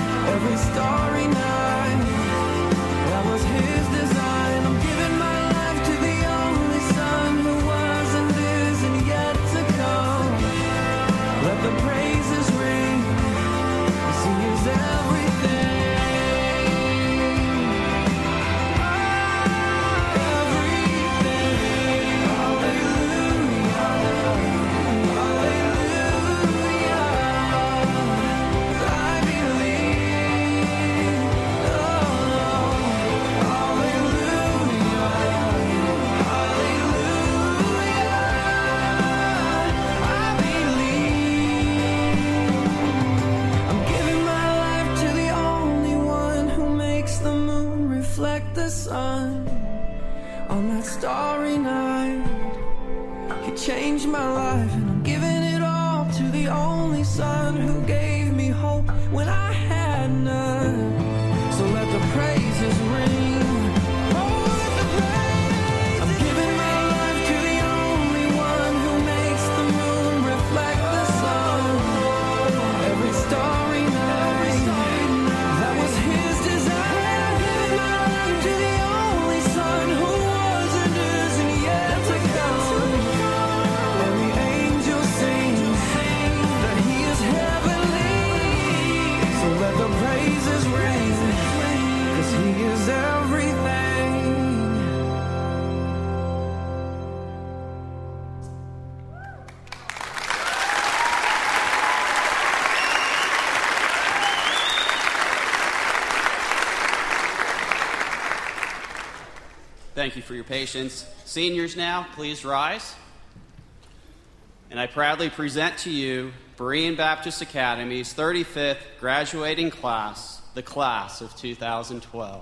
Starry night, that was his design. I'm giving my life on that starry night. He changed my life, and I'm giving it all to the only Son who gave me hope when I had none. So let the praises ring. Oh, let the praises I'm giving my life to the only one who makes the moon reflect the sun. Every starry night, that was his design. I'm giving my life to the only Son who was and is and yet to come. Every angel sings that he is heavenly. So let the praises ring, 'cause he is everything. Thank you for your patience. Seniors now, please rise. And I proudly present to you Berean Baptist Academy's thirty-fifth graduating class, the class of two thousand twelve.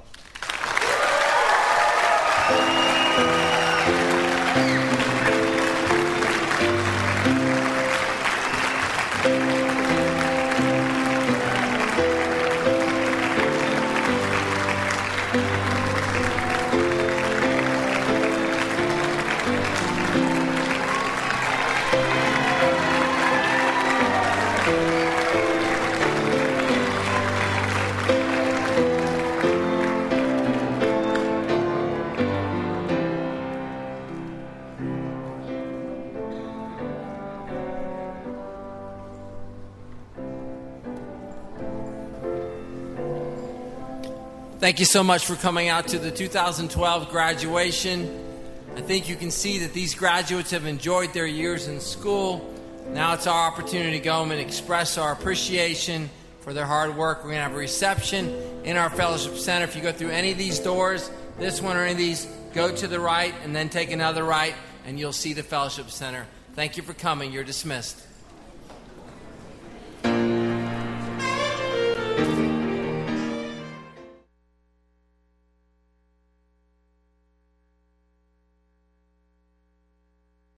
Thank you so much for coming out to the two thousand twelve graduation. I think you can see that these graduates have enjoyed their years in school. Now it's our opportunity to go home and express our appreciation for their hard work. We're going to have a reception in our fellowship center. If you go through any of these doors, this one or any of these, go to the right and then take another right, and you'll see the fellowship center. Thank you for coming. You're dismissed.